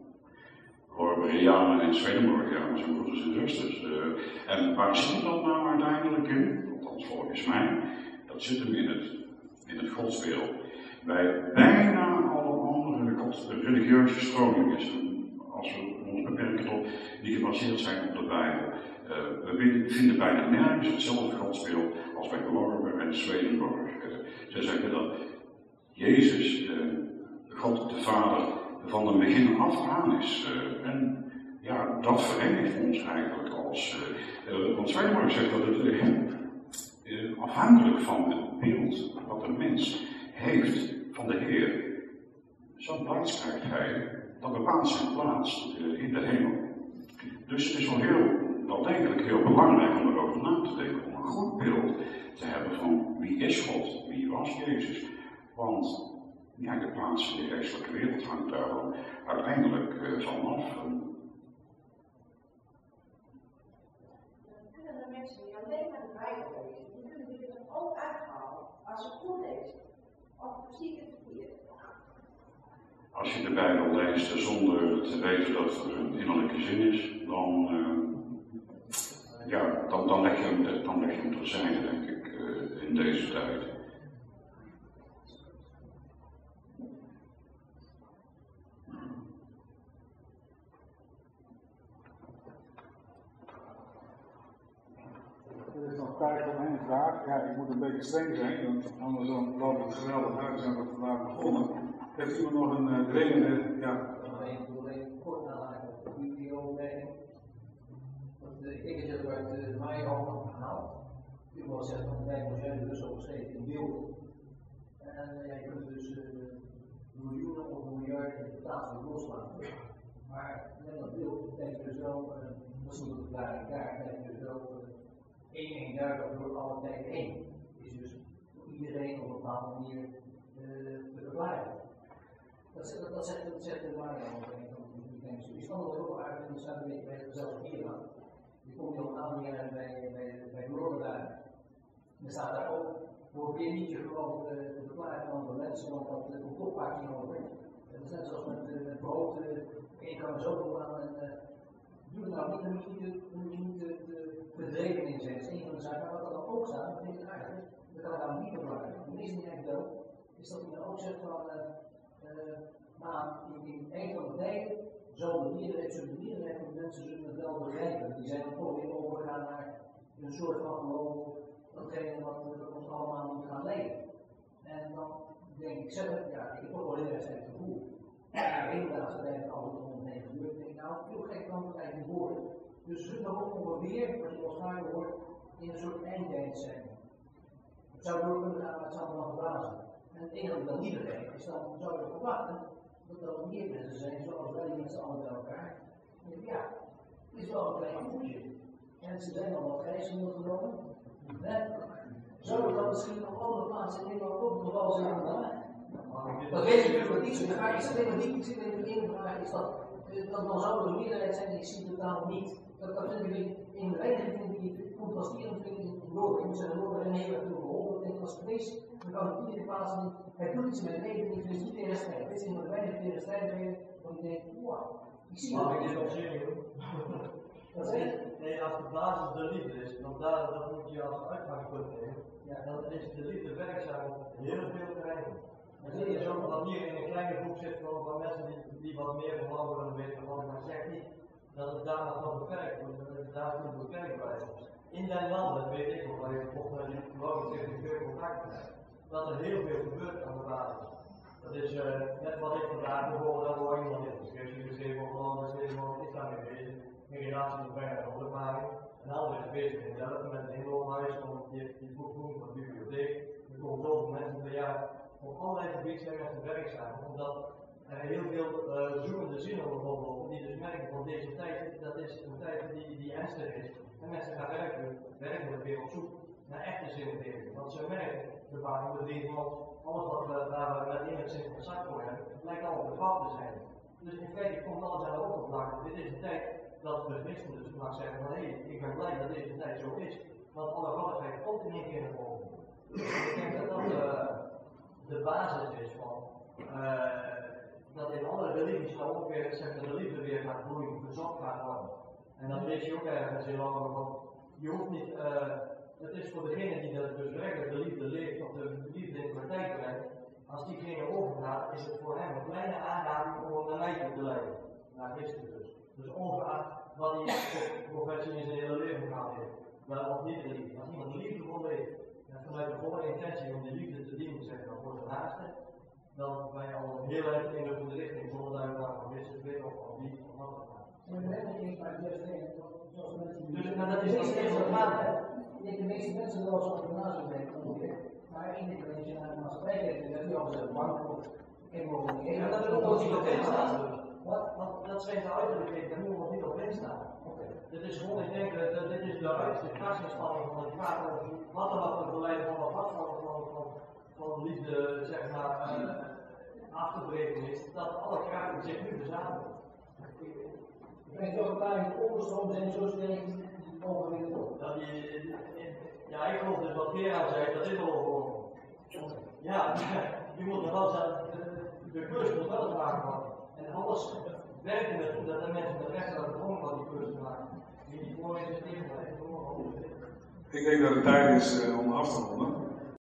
Lorberianen en Swedenborgianen zijn broeders en zusters. Uh, en waar zit dat nou uiteindelijk in? Althans volgens mij, dat zit hem in het, in het godsbeeld. Bij bijna alle andere gods, religieuze stromingen, als we ons beperken tot die gebaseerd zijn op de Bijbel. Uh, we vinden bijna nergens hetzelfde godsbeeld als bij Lorber en Swedenborg. Uh, zij zeggen dat Jezus, uh, God de Vader, van het begin af aan is. Uh, en ja, dat verenigt ons eigenlijk als. Uh, uh, want Swedenborg zegt dat het uh, uh, afhankelijk van het beeld wat een mens heeft van de Heer, zo'n plaats krijgt hij, dat bepaalt zijn plaats uh, in de hemel. Dus het is wel heel, wel degelijk heel belangrijk om erover na te denken, om een goed beeld te hebben van wie is God, wie was Jezus. Want ja, de plaats in de geestelijke wereld hangt daar dan uiteindelijk uh, vanaf. Kunnen de mensen die alleen maar de Bijbel lezen, die kunnen die er ook uithalen als ze goed lezen? Of zie ik het verkeerd? Als je de Bijbel leest zonder te weten dat er een innerlijke zin is, dan, uh, ja, dan, dan, leg je hem, dan leg je hem terzijde, denk ik, uh, in deze tijd. Er is nog tijd voor één vraag. Ja, ik moet een beetje streng zijn, want anders dan loopt het geweldig uit. We zijn we vandaag begonnen. Heeft iemand nog een uh, dringende, ja? Ik wil even kort aanhaken op die overweging. Ik heb het uit de Maaien gehaald. Ik wil zeggen van de Bijbel zijn dus al geschreven in beelden. En ja, je kunt dus uh, miljoenen of miljarden interpretaties loslaten. Maar met dat beeld denk je dus wel, uh, dat is niet een verklaring daar, denk je dus wel uh, één eenduidig door alle tijden heen. Is dus voor iedereen op een bepaalde manier uh, te verklaren. Dat, dat, dat, zegt, dat zegt de waarheid over een van die mensen. Die standen er ook al uit en die staat een beetje bij zichzelf hier aan. Die komt al een aantal jaren bij, bij, bij Noorden daar. En er staat daar ook, probeer niet je geloof uh, te verklaren van de mensen, want dat uh, komt toch vaak niet over. Dat is net zoals met, uh, met brood, uh, één kan er zo doen aan en uh, doe het nou niet, dan moet je niet, moet je niet de, de verdreven in zijn. Dat is een van de zaken, maar wat er dan ook staat, dat vind ik aardig, dat kan ik nou niet verklaren. De meeste die eigenlijk wel, is dat hij dan ook zegt van, uh, uh, maar in, in een van de tijden zal de meerderheid, zullen de meerderheid van de mensen zullen het wel begrijpen. Die zijn dan toch weer overgegaan naar een soort van geloof, datgene wat uh, ons allemaal moet gaan leiden. En dan denk ik zelf, ja, ik heb toch wel heel erg sterk gevoel. Ja, helaas, dat heeft alles om me heen gebeurd. Ik denk, nou, veel gek kan het eigenlijk niet worden. Dus ze zullen ook ongeveer, wat je waarschijnlijk hoort, in een soort eindtijd zijn. Het zou door kunnen gaan, maar het zou nog verbazen. En het enige dat ik dan niet begrijp, is dan zou je verwachten dat er meer mensen zijn, zoals wij met z'n allen bij elkaar. Ja, het is wel een klein groepje. En ze zijn al wat gijzelen genomen. Zou het dan misschien op andere plaatsen in Nederland ook nog wel zijn gedaan? Dat weet je natuurlijk niet. De vraag is alleen niet, ik zit in de ene vraag, is dat, dat dan zou er een meerderheid zijn en ik zie het totaal niet. Dat, dat vind ik in de weinige die contrasterend vind in Noord. Ik moet zeggen, Noord en heel erg veel geholpen. Ik denk dat geweest, dan kan ik iedere plaats niet. Het doet iets met leven, ik vind niet tegen strijd. Dit is een weinig tegen strijd brengen, want ik denk, wauw, ik zie Mag het. ik dit nog zeggen? Dat is het. Nee, als de basis de liefde is, want daar, dat moet je als uitgangspunt nemen, ja, dan is de liefde werkzaam op heel veel terreinen. Dan zie je zo dat hier in een kleine groep zit van, van mensen die, die wat meer van anderen willen weten, wat ik maar zeg niet, dat het daar nog wat beperkt wordt, dat het daar goed beperkt blijft. In den landen weet ik nog, waar ik volgens mij die geloof ik veel contact heb, dat er heel veel gebeurt aan de basis. Dat is uh, net wat ik vandaag bijvoorbeeld aan hoor iemand in de scriptie geschreven of gewoon geschreven wordt, is daarmee bezig. Een relatie met bijna ondermaking. Een ander is bezig in zelf met een inloophuis, om je, je boek doen van de bibliotheek. Er komen zoveel mensen per jaar op allerlei gebieden zijn mensen werkzaam, omdat er heel veel uh, zoekende zinnen rondlopen, die dus merken van deze tijd, dat is een tijd die, die ernstig is. En mensen gaan werken, werken weer op zoek naar echte zingeving. Want ze merken, de vaak bedienen van alles wat we daar met enigszins gezakt voor hebben, lijkt allemaal bevat te zijn. Dus in feite komt alles aan de oppervlakte. Dit is een tijd dat de christen dus mag zeggen van hé, hey, ik ben blij dat deze tijd zo is. Want alle valligheid komt in één keer naar boven. Ik denk dat dat uh, de basis is van uh, dat in andere religies dan ook weer zeg, de liefde weer gaat bloeien, gezocht gaat worden. En dat lees je ook ergens in andere van. Je hoeft niet, uh, het is voor degene die dat dus werkelijk de liefde leeft of de liefde in de praktijk brengt, als diegene overgaat, is het voor hem een kleine aanraking om naar mij toe te leiden. Naar Christus dus. Dus ongeacht wat hij professie in zijn hele leven gehad heeft. Wel of niet de liefde. Als iemand de liefde voor leeft, en vanuit de volle intentie om die liefde te dienen, zeg maar, voor zijn naaste, dan ben je al heel erg in de goede richting, zonder dat je daarvan wist, weet of al niet, of wat dan ook. Maar de herinnering maar juist heen, zoals mensen die. Dus maar dat is nog steeds wat later. Ik denk de meeste mensen wel zo'n gymnasium denken ongeveer. Maar één keer als je naar de maatschappij kijkt, dan heb je al een bank of een mogelijkheid. Ja, dat wil ik ook niet op instaan. Wat? Want dat schijnt de uiterlijkheid, daar moet nog niet op instaan. Oké. Dit is gewoon, ik denk dat dit is de uiterste krachtsinspanning van het vader. Wat er wat te verleiden van wat van, van, van, van liefde, zeg maar, uh, af te breken is, dat alle krachten zich nu verzamelen. Ik denk toch een paar in de onderstroom zijn zo sterk ongeveer door. Dat die, ja, ik geloof dus wat Gerard zei, dat is al overwonnen. Ja, je moet er wel zeggen, de keuze moet wel gemaakt worden. En alles werkt er naartoe dat de mensen de rest aan de grond van die keuze maken. Die niet voor is tegen mij. Ik denk dat het tijd is uh, om af te ronden.